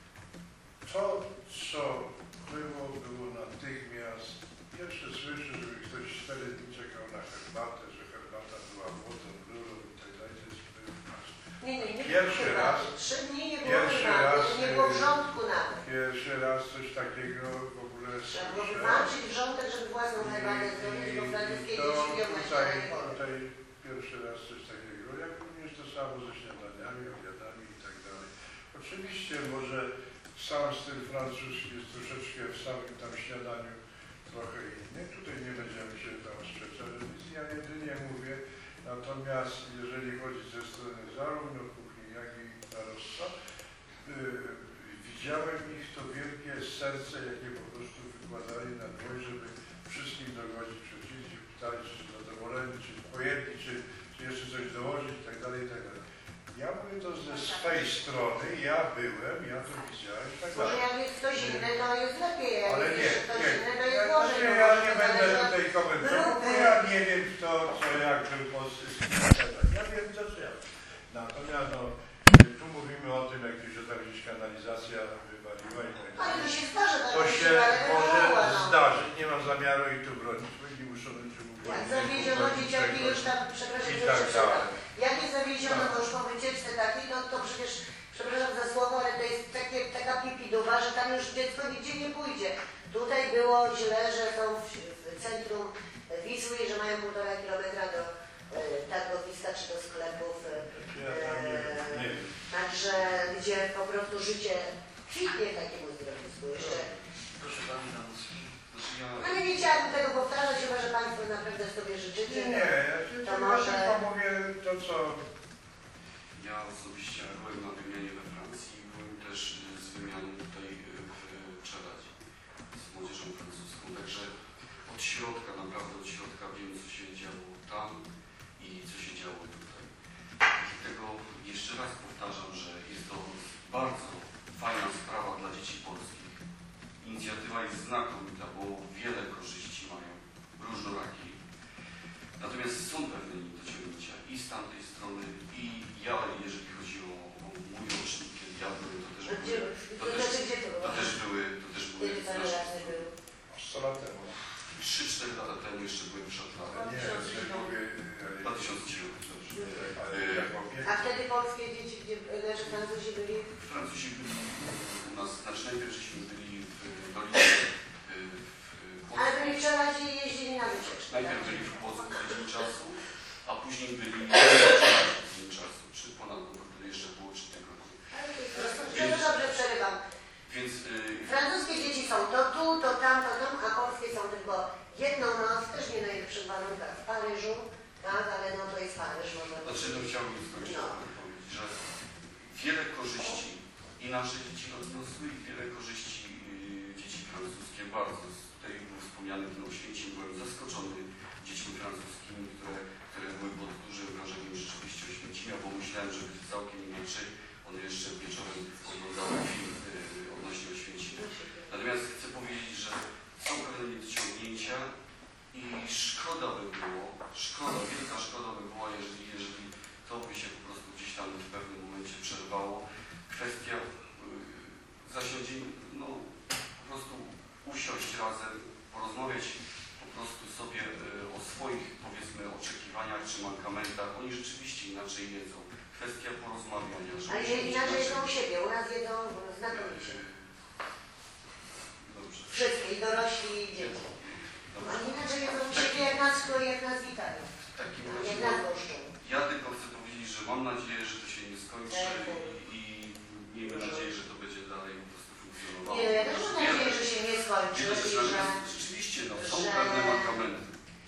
D: to, co było, było natychmiast. Pierwsze słyszę, żeby ktoś cztery dni czekał na herbatę, że herbata była wodą, rurą i tak dalej, to jest
F: Nie, nie, nie
D: Pierwszy
F: było
D: raz.
F: Trzy dni nie było
D: Pierwszy
F: herbaty,
D: raz,
F: nie było
D: y,
F: wrzątku nawet.
D: pierwszy raz coś takiego w ogóle
F: Trzeba było
D: słyszę.
F: wywalczyć wrzątek, żeby własną herbatę zrobić, bo francuskie
D: I to
F: dzieci piją na
D: tutaj,
F: śniadanie wodę.
D: tutaj pierwszy raz coś takiego, jak również to samo ze śniadaniami, obiadami i tak dalej. Oczywiście może sam styl francuski jest troszeczkę w samym tam śniadaniu trochę inny. Tutaj nie będziemy się tam sprzeczać, więc ja jedynie mówię, natomiast jeżeli chodzi ze strony zarówno kuchni, jak i starostwa, yy, widziałem ich to wielkie serce, jakie po prostu wykładali na dłoń, żeby wszystkim dogodzić, przychodzili, pytali, czy zadowoleni, czy pojedli, czy, czy jeszcze coś dołożyć i tak dalej, i tak dalej. Ja mówię to ze swej strony, ja byłem, ja to widziałem i tak
F: Może
D: dalej.
F: jak jest ktoś inny, to jest lepiej, jak
D: Ale
F: jest
D: nie,
F: jeszcze ktoś
D: nie,
F: inny, to
D: ja,
F: jest gorzej.
D: znaczy,
F: bo
D: ja
F: może
D: nie
F: to
D: będę
F: zależy od
D: tutaj komentował, bo
F: grupy.
D: ja nie wiem kto, co, jak był polski. Ja wiem to, co ja wiem. Natomiast no, tu mówimy o tym, jak się tam gdzieś kanalizacja wywaliła i tak
F: Ale to
D: dalej.
F: się zdarza, tak
D: To
F: jak
D: się
F: ale
D: może
F: wywoła, no.
D: zdarzyć, nie mam zamiaru i tu bronić, bo nie muszą być
F: Jak zawieziono dzieciaki już tam, przepraszam,
D: I
F: że
D: tak
F: przepraszam.
D: dalej.
F: Jak jest zawieziono, to już po wycieczce takiej, to, to przecież, przepraszam za słowo, ale to jest takie, taka pipiduwa, że tam już dziecko nigdzie nie pójdzie. Tutaj było źle, że są w, w centrum Wisły i że mają półtora kilometra do e, targowiska czy do sklepów. E,
D: Ja tam nie wiem, nie wiem.
F: Także gdzie po prostu życie kwitnie w takim uzdrowisku. Jeszcze.
C: Proszę Pani Danuski.
B: Znaczy ja,
F: No nie chciałabym tego powtarzać, chyba że Państwo naprawdę sobie życzycie.
D: Nie, nie, ja się
F: To
D: to
F: może-
D: tylko mówię to, co
B: ja osobiście byłem na wymianie we Francji, byłem też y, z wymianą tutaj y, w Czeladzie z młodzieżą francuską, także od środka, naprawdę od środka wiem, co się działo tam i co się działo tutaj. I tego jeszcze raz powtarzam, że jest to bardzo fajna sprawa dla dzieci polskich. Inicjatywa jest znakomita, bo wiele korzyści mają, różnorakie. Natomiast są pewne niedociągnięcia i z tamtej strony, i ja, jeżeli chodzi o, o mój rocznik, kiedy ja byłem, to też
F: Gdzie,
B: były,
F: to
B: to też,
F: znaczy, gdzie to
B: to
F: było?
B: też były, to też były
F: Kiedy
B: z
F: Pan
B: naszej
F: radny był?
B: strony.
D: sto lat temu.
B: trzy cztery lata temu jeszcze byłem w Szatlarze.
D: Nie, ja sobie mówię, ale-
B: dwa tysiące dziewiąty, dobrze.
D: ale jak opieka.
F: A wtedy polskie dzieci, gdzie leży Francuzi byli?
B: Francuzi byli u nas, znaczy najpierw żeśmy byli w Dolinie, y, w
F: Ale
B: Płocku.
F: byli w Czeladzie i jeździli na wycieczkę.
B: Najpierw
F: tak?
B: byli w Płocku tydzień czasu, a później byli w tydzień czasu, czy ponad, bo wtedy jeszcze było trzy tygodnie.
F: Ale to jest dobrze, dobrze przerywam.
B: Więc y,
F: Francuskie dzieci są to tu, to tam, to tam, a polskie są tylko jedną noc, też nie na najlepszych warunkach w Paryżu, tak, ale no to jest Paryż, można
B: Znaczy, no chciałbym skończyć,
F: No.
B: powiedzieć, że wiele korzyści i nasze dzieci odniosły i wiele korzyści y, dzieci francuskie bardzo. Tutaj był wspomniany ten Oświęcim, byłem zaskoczony dziećmi francuskimi, które, które były pod dużym wrażeniem rzeczywiście Oświęcimia, bo myślałem, że będzie całkiem inaczej. One jeszcze wieczorem oglądały film y, odnośnie Oświęcimia. Natomiast chcę powiedzieć, że są pewne niedociągnięcia i szkoda by było, szkoda, wielka szkoda by była, jeżeli, jeżeli to by się po prostu gdzieś tam w pewnym momencie przerwało. Kwestia y, zasiądzie, no po prostu usiąść razem, porozmawiać po prostu sobie y, o swoich, powiedzmy, oczekiwaniach czy mankamentach. Oni rzeczywiście inaczej jedzą. Kwestia porozmawiania.
F: Ale jeżeli inaczej jedzą u siebie, u nas jedzą znakomicie.
B: Dobrze.
F: Wszystkie, i dorośli, i dzieci.
B: Dobrze.
F: Oni inaczej jedzą u siebie, jak nas, jak nas witają.
B: W takim
F: Jak
B: razie,
F: nas goszczą.
B: ja tylko chcę powiedzieć, że mam nadzieję, że to się nie skończy i, i miejmy nadzieję, że to będzie dalej po prostu funkcjonowało.
F: Nie, ja też mam nadzieję, że się nie skończy.
B: Wiele
F: i
B: rzeczy,
F: że...
B: rzeczywiście, no, są
F: że-
B: pewne mankamenty.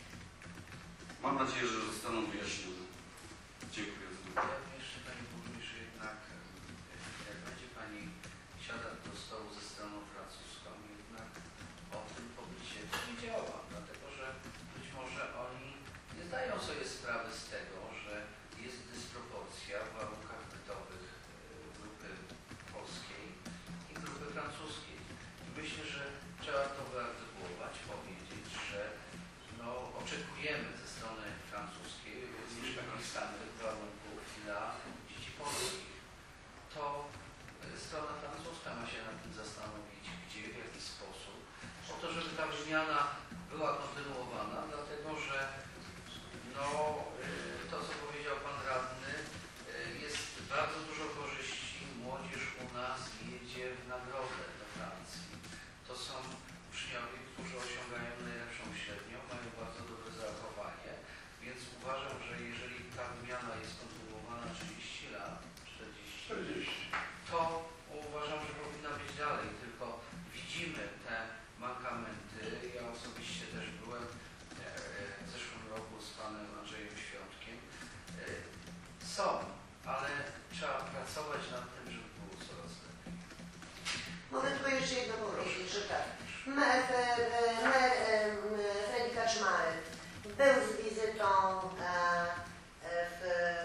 B: Mam nadzieję, że zostaną wyjaśnione. Dziękuję za uwagę.
C: Ja bym jeszcze Pani Burmistrz jednak, jak będzie Pani siadać do stołu ze stroną francuską, jednak o tym pobycie wiedziała, dlatego że być może oni nie zdają sobie sprawy z tego, że jest dysproporcja w warunkach bytowych e, grupy polskiej i grupy francuskiej. I myślę, że trzeba to wyartykułować, powiedzieć, że no, oczekujemy ze strony francuskiej również takich samych warunków dla dzieci polskich. To e, strona francuska ma się nad tym zastanowić, gdzie, w jaki sposób, po to, żeby ta wymiana była kontynuowana, dlatego że no, e, to, co powiedział Pan Radny, e, jest bardzo dużo korzyści. Młodzież u nas jedzie w nagrodę do Francji. To są uczniowie, którzy osiągają najlepszą średnią, mają bardzo dobre zachowanie, więc uważam, że jeżeli ta wymiana jest kontynuowana trzydzieści lat, czterdzieści, to uważam, że powinna być dalej, tylko widzimy te mankamenty. Ja osobiście też byłem e, w zeszłym roku z Panem Andrzejem Świątkiem. E, są, ale trzeba pracować nad tym, żeby było coraz lepiej.
F: Mogę tylko jeszcze jedno powiedzieć, że tak. Mer, mer, Freddy Kaczmarek był z wizytą e, w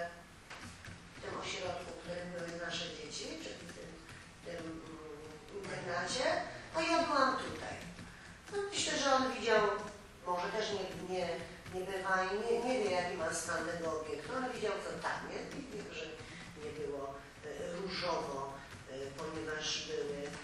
F: tym ośrodku, w którym były nasze dzieci, czyli w tym, tym internacie, a ja byłam tutaj. No, myślę, że on widział, może też nie, nie, nie bywa i nie, nie wie, jaki ma stan tego obiektu, ale widział, co tam jest i wiem, że nie było e, różowo, e, ponieważ były e,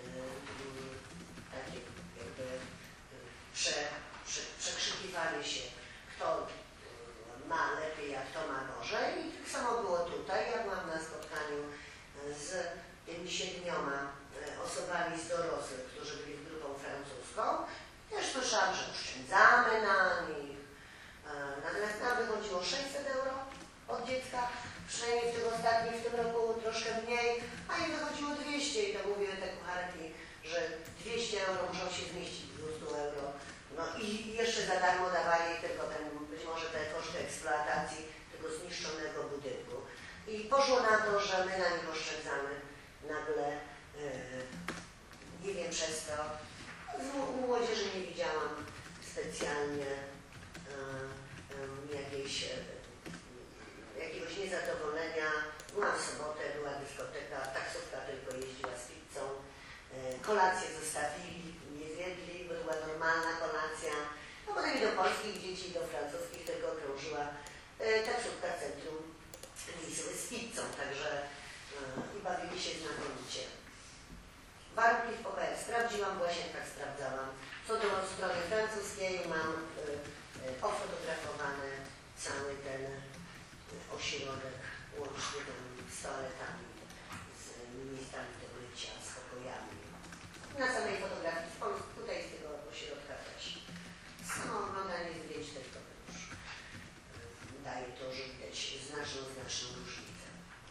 F: takie jakby prze, prze, przekrzykiwali się, kto ma lepiej, a kto ma gorzej. I tak samo było tutaj. Ja byłam na spotkaniu z tymi siedmioma osobami z dorosłych, którzy byli grupą francuską. Też słyszałam, że oszczędzamy na nich. Natomiast nam wychodziło sześćset euro od dziecka, przynajmniej w tym ostatnim, w tym roku troszkę mniej, a im wychodziło dwieście i to mówiły te kucharki, że dwieście euro muszą się zmieścić w dwieście euro. No i jeszcze za darmo dawali tylko ten, być może te koszty eksploatacji tego zniszczonego budynku. I poszło na to, że my na nich oszczędzamy nagle, yy, nie wiem, przez to. U młodzieży nie widziałam specjalnie yy, yy, jakiejś, yy, jakiegoś niezadowolenia. Była w sobotę, była dyskoteka, taksówka tylko jeździła z pizzą. Kolację zostawili, nie zjedli, bo to była normalna kolacja. No potem i do polskich dzieci, i do francuskich tylko krążyła taksówka centrum Wisły z pizzą, także i bawili się znakomicie. Warunki w pokojach sprawdziłam, w Łazienkach sprawdzałam. Co do strony francuskiej mam ofotografowany cały ten ośrodek, łącznie tam z toaletami, z miejscami do mycia, z pokojami. Na samej fotografii w Polsce, tutaj z tego ośrodka też. Samo oglądanie zdjęć tylko już daje to, że widać znaczną, znaczną różnicę.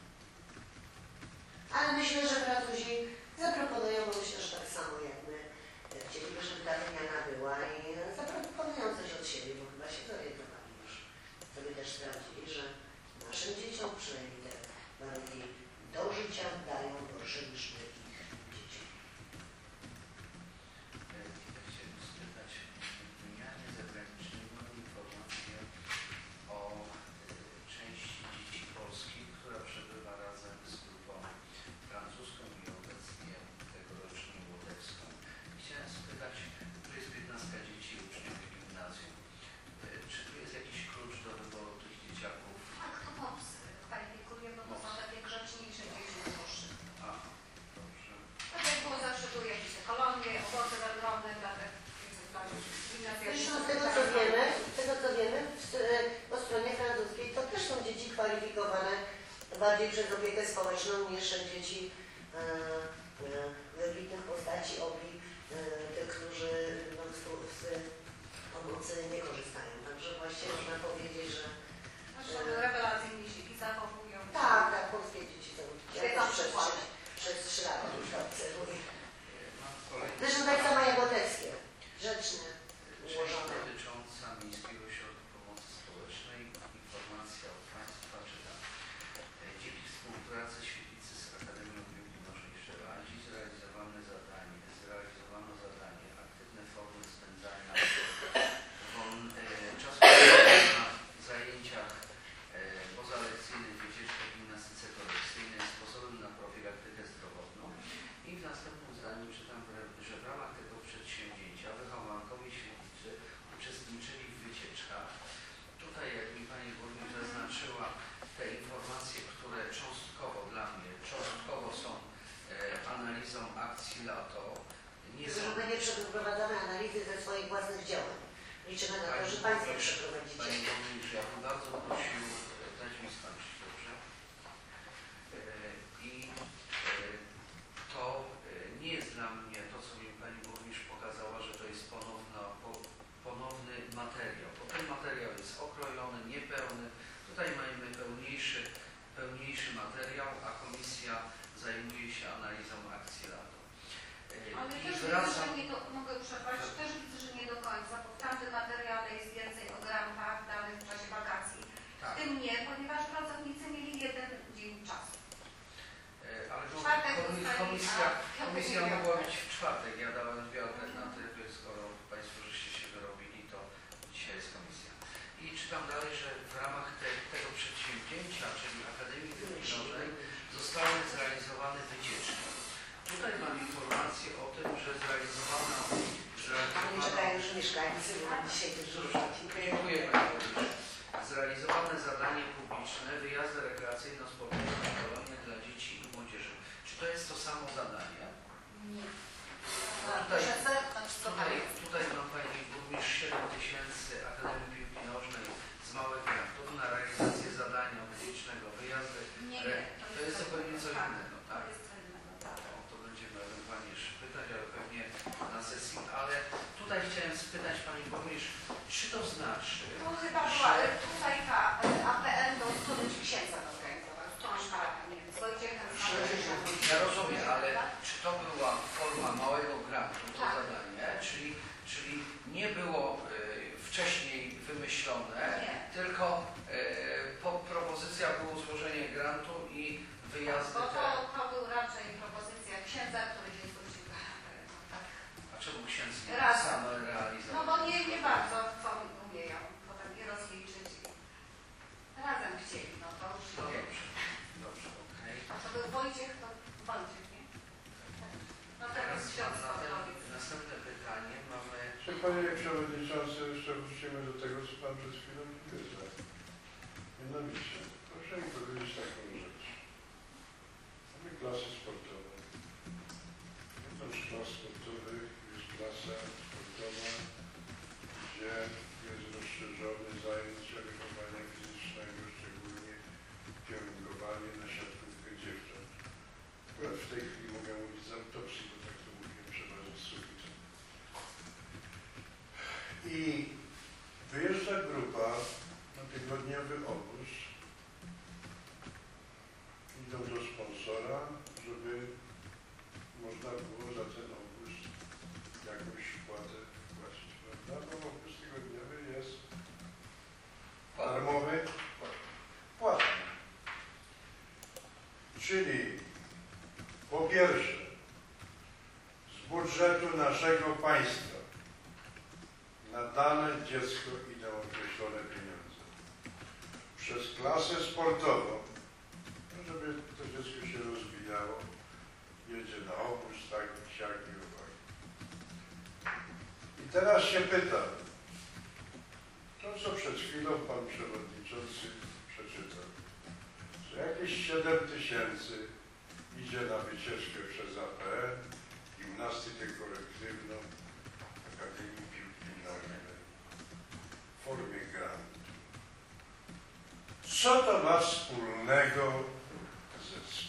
F: Ale myślę, że Francuzi zaproponują, bo myślę, że tak samo jak my chcieliby, żeby ta wymiana była i zaproponują coś od siebie, bo chyba się zorientowali już. Sobie też sprawdzili, że naszym dzieciom przynajmniej te warunki do życia dają gorsze niż my ich dzieciom.
C: Chciałbym spytać w wymianie zagranicznej mam informację o
F: bardziej przez opiekę społeczną niż dzieci e, e, wybitnych postaci obi, e, tych, którzy no, z, z pomocy nie korzystają. Także właściwie można powiedzieć, że
A: Zresztą rewelacyjnie się i zachowują.
F: tak, tak, polskie dzieci są.
A: Świetne
F: Ja przez,
A: przykłady.
F: przez trzy lata już to obserwuję.
C: Mam kolejny
F: Zresztą tak samo jak Goteckie. Grzeczne,
C: część
F: ułożone.
C: dotycząca Miejskiego Ośrodka Pomocy Społecznej. Informacja od Państwa, czytam. E, Dzięki współpracy Świetlicy z Akademią Piłki Nożnej w Żelazi zrealizowane zadanie, zrealizowano zadanie aktywne formy spędzania woln, e, czasu na zajęciach e, pozalekcyjnych, wycieczkach, gimnastyce kolekcyjnej, sposobem na profilaktykę zdrowotną. I w następnym zdaniu czytam, że w ramach tego przedsięwzięcia wychowankowie Świetlicy uczestniczyli w wycieczkach. Tutaj, jak mi Pani Burmistrz zaznaczyła, te informacje, które cząstkowo dla mnie, cząstkowo są e, analizą akcji LATO, nie są...
F: Że będzie przeprowadzane analizy ze swoich własnych działań. Liczymy na to, że Państwo przeprowadzicie.
C: Panie Burmistrz, ja bym bardzo prosił, e, dać mi skończyć, dobrze? E, I e, to e, nie jest dla mnie to, co mi Pani Burmistrz pokazała, że to jest ponowna, po, ponowny materiał, bo ten materiał jest okrojony, niepełny. Tutaj mamy pełniejszy, pełniejszy materiał, a komisja zajmuje się analizą akcji LATO. E,
A: Ale
C: I
A: też widzę,
C: wracam...
A: że nie do, mogę przeprosić, też widzę, że nie do końca, bo w tamtym materiale jest więcej o grantach danych w czasie wakacji. W
C: Tak,
A: tym nie, ponieważ pracownicy mieli jeden dzień czasu.
C: e, ale to
A: Czwartek
C: komi-
A: dostali,
C: komisja,
A: a piątek
C: komisja
A: nie
C: mogła
A: miała.
C: być w czwartek. Ja dałem dwie alternatywy, skoro Państwo żeście się wyrobili, to dzisiaj jest komisja. I czytam dalej, że w ramach te, tego przedsięwzięcia, czyli Akademii Piłki Nożnej, zostały zrealizowane wycieczki. Tutaj mam informację o tym, że zrealizowano, że
F: Oni czekają już mieszkańcy, bo nam dzisiaj dyżurza.
C: Dziękuję Panie Burmistrzu. Zrealizowane zadanie publiczne, wyjazdy rekreacyjno-sportowe na kolonie dla dzieci i młodzieży. Czy to jest to samo zadanie?
A: Nie.
C: Tutaj-
A: Proszę zerknąć, co tam
C: Tutaj,
A: jest.
C: tutaj mam Pani Burmistrz siedem tysięcy Akademii Piłki Nożnej z małych grantów na realizację zadania publicznego, wyjazdy.
A: Nie,
C: Re,
A: nie.
C: to jest zupełnie co
A: tak,
C: innego,
A: To
C: tak?
A: jest co innego, tak.
C: O, to będziemy ewentualnie jeszcze pytać, ale pewnie na sesji. Ale tutaj chciałem spytać Pani Burmistrz, czy to znaczy,
A: To chyba była e, tutaj ta e, A P N do studentów księdza zorganizował, którąś parafię, nie wiem, z Wojciechem. z
C: ja rozumiem, ale czy to była forma małego grantu, to
A: Tak.
C: zadanie, czyli, czyli nie było e, wcześniej wymyślone,
A: Nie.
C: tylko e, po, propozycja było złożenie grantu i wyjazdy
A: Bo
C: te.
A: to, to był raczej propozycja księdza, który się zwrócił do A P N. Tak.
C: A czemu ksiądz nie
A: Raz.
C: sam realizował?
A: No bo nie, nie bardzo co umieją potem je rozliczyć. Razem chcieli, no to już
C: No
A: nie.
C: dobrze, dobrze, okej.
A: A to był Wojciech, to Wojciech, nie? No teraz
C: Teraz
A: ksiądz
C: na ten,
A: Wojciech.
C: następne pytanie mamy.
D: Czy Panie Przewodniczący, jeszcze wrócimy do tego, co Pan przed chwilą powiedział. Mianowicie, proszę mi powiedzieć taką rzecz. Mamy klasy sportowe. Wewnątrz klas sportowych jest klasa sportowa, gdzie jest rozszerzony zajęcia wychowania fizycznego, szczególnie kierunkowanie na siatkówkę dziewcząt. Akurat w tej chwili mogę mówić z autopsji, bo tak to mówiłem przeważnie z sufitu. I wyjeżdża grupa na tygodniowy obóz. Idą do sponsora, żeby można było za ten obóz jakąś wpłatę wpłacić, prawda? Bo obóz tygodniowy jest darmowy, płatny. Czyli po pierwsze z budżetu naszego państwa na dane dziecko idą określone pieniądze. Przez klasę sportową, no żeby to dziecko się rozwijało, jedzie na obóz, tak, siak i owak. I teraz się pytam, to co przed chwilą Pan Przewodniczący przeczytał, że jakieś siedem tysięcy idzie na wycieczkę przez A P N, gimnastykę kolektywną, Akademii Piłki Nożnej w formie grantu. Co to ma wspólnego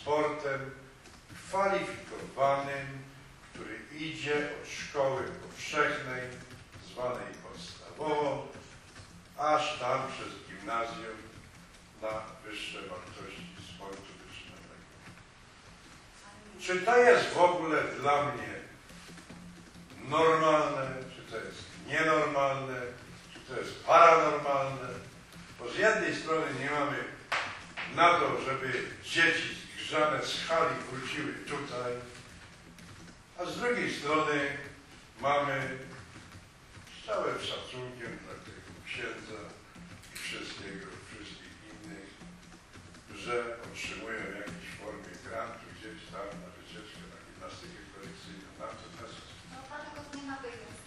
D: sportem kwalifikowanym, który idzie od szkoły powszechnej, zwanej podstawową, aż tam przez gimnazjum na wyższe wartości sportu wyższego. Czy to jest w ogóle dla mnie normalne, czy to jest nienormalne, czy to jest paranormalne? Bo z jednej strony nie mamy na to, żeby dzieci zgrzane z hali wróciły tutaj, a z drugiej strony mamy z całym szacunkiem dla tego księdza i wszystkiego, wszystkich innych, że otrzymują jakieś formy grantu gdzieś tam na wycieczkę, na gimnastykę korekcyjną, na to też.
A: No dlatego tu nie ma wyjazd.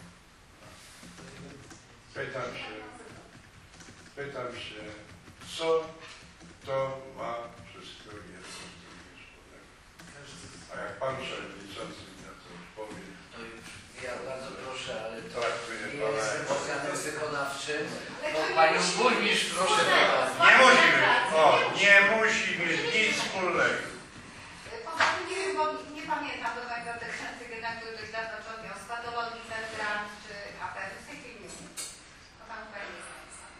D: Pytam się, pytam się, co to ma wszystko jedno z drugim wspólnego. A jak pan przewodniczący mi na to odpowie,
C: To już ja bardzo proszę, ale to
D: traktuję
C: nie
D: pana
C: jestem
D: jak...
C: organem wykonawczym.
A: Ale
C: No,
A: to nie
C: panią
A: musi
C: burmistrz
A: mieć
C: proszę
A: wspólnego.
C: pana.
D: Nie musi mieć, o, nie musi mieć nic wspólnego.
A: Poza tym nie wiem, bo nie pamiętam do końca tych księdzy, jednak który dość dawno odniósł, patologii Felgrant czy afery, w tej chwili nie wiem. To tam chyba nie jest napisane.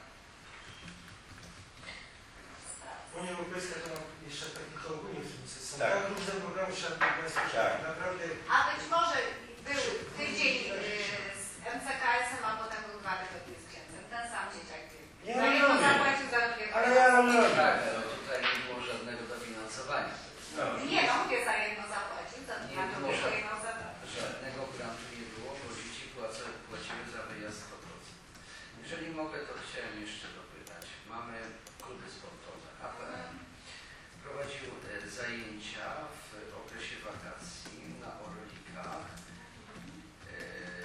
E: Unia Europejska to jeszcze tak tylko ogólnie w tym sensie. Są
D: Tak.
E: tak różne programy, szanowni państwo, że
D: Tak.
E: tak naprawdę
A: A być może był tydzień y, z M C K S-em, a potem był dwa tygodnie z księdzem. Ten sam dzieciak.
D: Nie
A: Za jedno
D: rozumiem.
A: zapłacił, za drugie
D: Ale ja rozumiem.
C: Tak, ale tutaj nie było żadnego dofinansowania.
D: No.
A: Nie, no mówię, za jedno zapłacił, za
C: Nie
A: dwa
C: było
A: drugie
C: żadnego.
A: jedno zabrał.
C: Żadnego grantu nie było, bo dzieci płace, płaciły za wyjazd sto procent. Jeżeli mogę, to chciałem jeszcze dopytać. Mamy kluby sportowe. A P M prowadził e, zajęcia w okresie wakacji na Orlikach. E,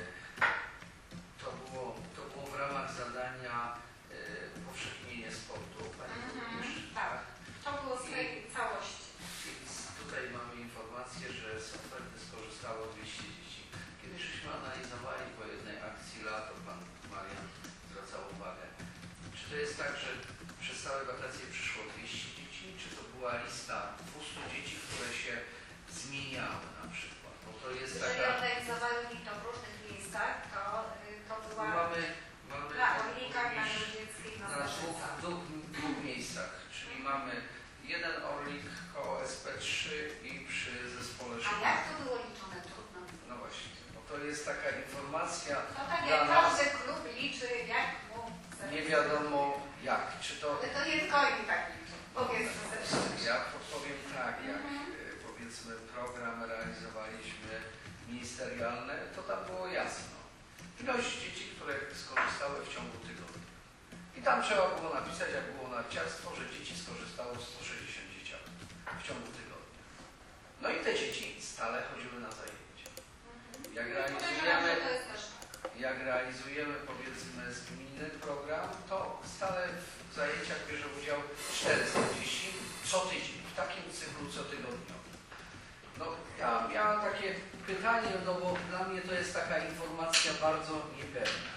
C: to, było, to było w ramach zadania e, upowszechnienie sportu. Pani
A: Mhm,
C: burmistrz.
A: tak. To było z tej całości.
C: Więc tutaj mamy informację, że z oferty skorzystało dwieście dzieci. Kiedyś żeśmy analizowali po jednej akcji lato, pan Marian zwracał uwagę. Czy to jest tak, że przez całe wakacje przyszło dwieście dzieci, czy to była lista dwustu dzieci, które się zmieniały na przykład? Bo to jest
A: Jeżeli
C: taka...
A: organizowali mi to w różnych miejscach, to, y, to była
C: Mamy, mamy
A: na Orlikach, na Jóźwieckiej, na
C: na dwóch,
A: Zaszczycach.
C: dwóch, dwóch miejscach, czyli mamy jeden Orlik koło S P trzy i przy zespole
A: A
C: szkół.
A: jak to było liczone? Trudno.
C: No właśnie, bo to jest taka informacja,
A: To tak
C: Dla
A: jak
C: nas-
A: każdy klub liczy, jak mu zależy.
C: nie wiadomo jak, czy to...
A: Ale to nie tylko oni tak liczą. Powiedzmy ze szczerością.
C: Ja podpowiem tak, jak
A: Mhm.
C: e, powiedzmy program realizowaliśmy ministerialny, to tam było jasno. Ilość dzieci, które skorzystały w ciągu tygodnia. I tam trzeba było napisać, jak było narciarstwo, że dzieci skorzystało sto sześćdziesiąt dzieciaków w ciągu tygodnia. No i te dzieci stale chodziły na zajęcia. Jak
A: Podejrzewam,
C: realizujemy,
A: że to jest też tak.
C: jak realizujemy powiedzmy z gminy program, to stale w zajęciach bierze udział czterysta dzieci co tydzień, w takim cyklu cotygodniowym. No ja miałam takie pytanie, no bo dla mnie to jest taka informacja bardzo niepewna.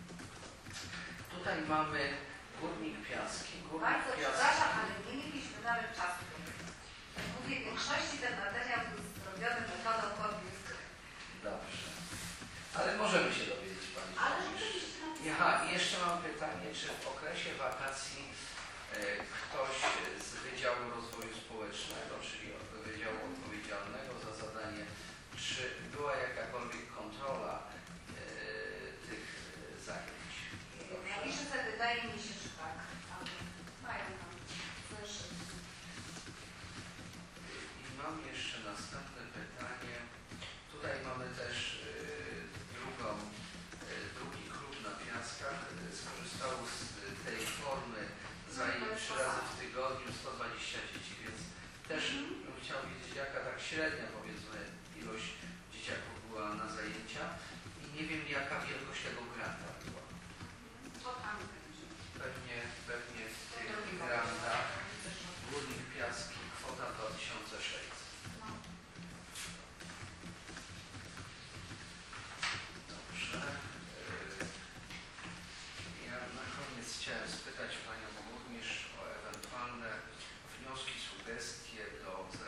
C: Tutaj mamy Górnik Piaski. Górnik
A: Bardzo
C: Piaski.
A: przepraszam, ale nie mieliśmy nawet czasu. Mówię, w większości ten materiał był zrobiony metodą komputer.
C: Dobrze. Ale możemy się dowiedzieć Pani.
A: Ale
C: Burmistrz.
A: rzeczywiście.
C: Aha, i jeszcze mam pytanie, czy w okresie wakacji e, ktoś z Wydziału Rozwoju Społecznego, czyli od Wydziału Odpowiedzialnego za zadanie, czy była jakakolwiek kontrola e, tych e, zajęć?
A: Na liczbę wydaje mi się, że tak. Ale mają tam zeszyt.
C: I mam jeszcze następne pytanie. Tutaj mamy też e, drugą, e, drugi klub na Piaskach. E, Skorzystał z e, tej formy zajęć trzy razy w tygodniu, sto dwadzieścia dzieci, więc też bym chciał wiedzieć, jaka tak średnia powiedzmy ilość dzieciaków była na zajęcia i nie wiem jaka wielkość tego granta była.
A: To tam będzie.
C: Pewnie, pewnie w
A: To
C: tych
A: drugi
C: grantach
A: moment.
C: Górnik Piaski kwota dwa tysiące sześćset.
A: No.
C: Dobrze. Yy, Ja na koniec chciałem spytać Panią Burmistrz o ewentualne wnioski, sugestie do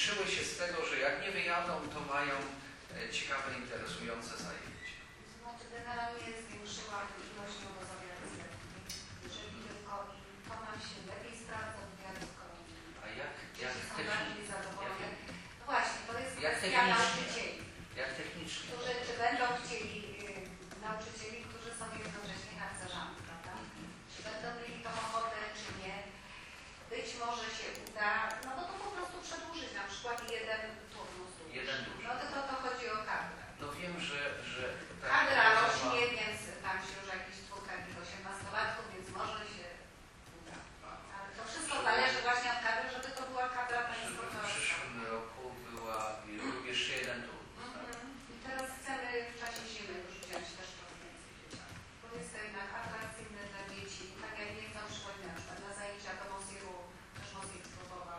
C: cieszyły się z tego, że jak nie wyjadą, to mają e, ciekawe, interesujące zajęcia.
A: Znaczy generalnie zwiększyła ilość nowozawieranych. Jeżeli tylko i to nam się lepiej sprawdza w wywiadu z kolonii.
C: A jak, jak,
A: Dzieci są
C: techni-
A: bardziej zadowolone.
C: jak,
A: No właśnie, to jest
C: jak
A: kwestia
C: technicznie?
A: nauczycieli,
C: jak technicznie?
A: którzy czy będą chcieli y, nauczycieli, którzy są jednocześnie harcerzami, prawda? Czy będą mieli tą ochotę, czy nie. Być może się uda, no bo to po prostu przedłużyć na przykład jeden turnus.
C: Jeden duży.
A: No tylko to chodzi o kadrę.
C: No wiem, że... że tak
A: Kadra
C: rozmowa-
A: rośnie, więc tam się już jakiś dwóch takich osiemnastolatków, więc może się uda. Ale to wszystko zależy właśnie od kadry, żeby to była kadra
C: Żeby w
A: państwowa.
C: przyszłym roku była jeszcze jeden tur. Tak?
A: Mhm. I teraz chcemy w czasie zimy już wziąć też trochę więcej dzieciaków. Bo jest to jednak atrakcyjne dla dzieci. Tak jak nie chcą przychodzić na przykład na zajęcia do Mosiru, też Mosir spróbował.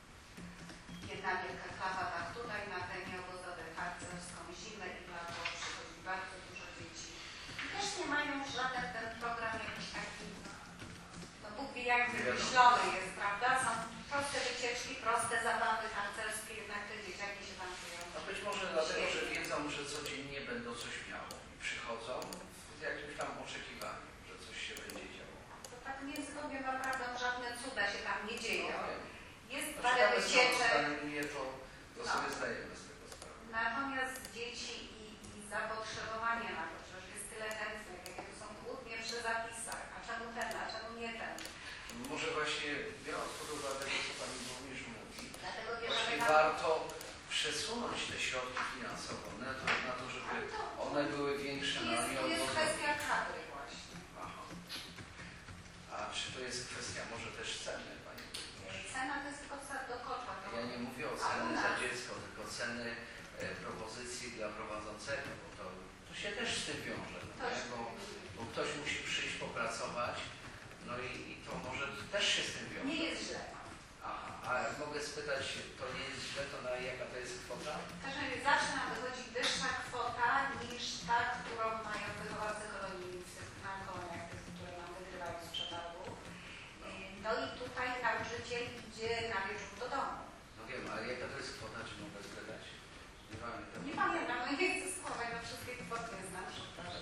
A: Jedna wielka klawa tak tutaj na terenie obozowe harcerską zimę i lato przychodzi bardzo dużo dzieci. I też nie mają żaden ten program jakiś taki, no Bóg wie jak wymyślony jest, prawda? Są proste wycieczki, proste zabawy harcerskie, jednak te dzieciaki się tam czują.
C: A być może dlatego, że wiedzą, że codziennie będą coś miało i przychodzą z jakimś tam oczekiwaniem, że coś się będzie działo.
A: To tak między nami naprawdę żadne cuda się tam nie dzieją. Jest
C: Znaczy,
A: parę
C: nawet
A: wycieczek,
C: sprawozdanie mnie to, to
A: No.
C: sobie zdajemy z tego sprawę.
A: natomiast dzieci i, i zapotrzebowanie na to, przecież jest tyle chętnych, jakie tu są kłótnie przy zapisach, a czemu ten, a czemu nie ten.
C: Może właśnie biorąc pod uwagę to, co Pani Burmistrz mówi,
A: Dlatego
C: właśnie
A: bierzemy na
C: warto przesunąć te środki finansowe na to, na to żeby one były większe
A: Tu
C: na
A: jest, tu jest
C: nieodwodzone.
A: kwestia kadry właśnie.
C: Aha. A czy to jest kwestia może też ceny, Pani Burmistrz?
A: Cena to jest tylko wsad do kotła. To
C: Ja nie mówię o
A: A u
C: cenie
A: nas?
C: za dziecko, tylko ceny e, propozycji dla prowadzącego, bo to, to się też z tym wiąże, no,
A: Też.
C: nie? Bo, bo ktoś musi przyjść popracować, no i, i to może też się z tym wiąże.
A: nie jest źle.
C: Aha, a jak mogę spytać, to nie jest źle, to na jaka to jest kwota?
A: Także zawsze nam wychodzi wyższa kwota niż ta, którą mają wychowawcy kolonijnicy na koloniach, tych, które nam wygrywają z przetargu. No i tutaj nauczyciel idzie na wieczór do domu.
C: No wiem, ale jaka to jest kwota, czy mogę spytać? Nie pamiętam.
A: Nie pamiętam, no nie chcę schować, bo wszystkie kwoty nie znam, przepraszam.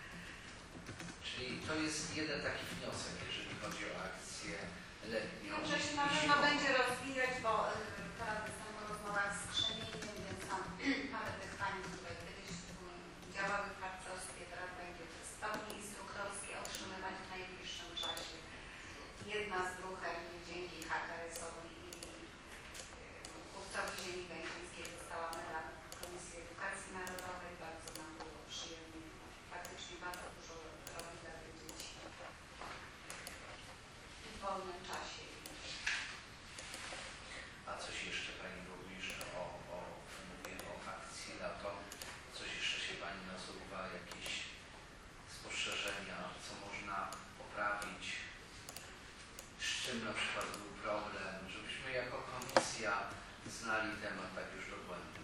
C: Czyli to jest jeden taki wniosek, jeżeli chodzi o akcję letnią.
A: Wiem, że się na
C: i
A: pewno
C: zimową.
A: będzie rozwijać, bo y, teraz jestem po rozmowach z Krzemieniem, więc tam parę tych pani, które kiedyś y, działały w harcerstwie, teraz będzie te stopnie instruktorskie otrzymywać w najbliższym czasie. Jedna z druhem dzięki H K S-owi i chłopcowi ziemi będzińskiej dostała medal Komisji Edukacji Narodowej. Bardzo nam było przyjemnie. Faktycznie bardzo dużo robi dla tych dzieci w wolnym czasie.
C: A coś jeszcze Pani Burmistrz o, o, mówię o akcji lato, coś jeszcze się Pani nasuwa, jakieś spostrzeżenia, co można poprawić, z czym na przykład był problem, żebyśmy jako komisja znali temat tak już dogłębnie.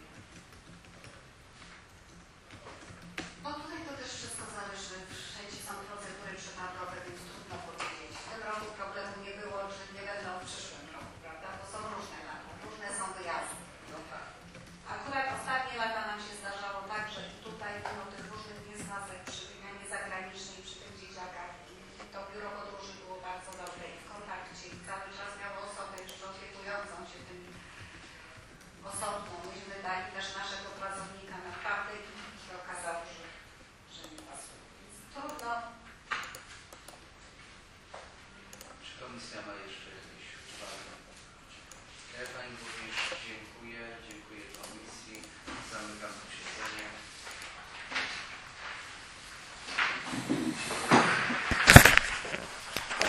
A: No tutaj to też wszystko zależy. Wszędzie są procedury przetargowe, więc trudno powiedzieć. W tym roku problem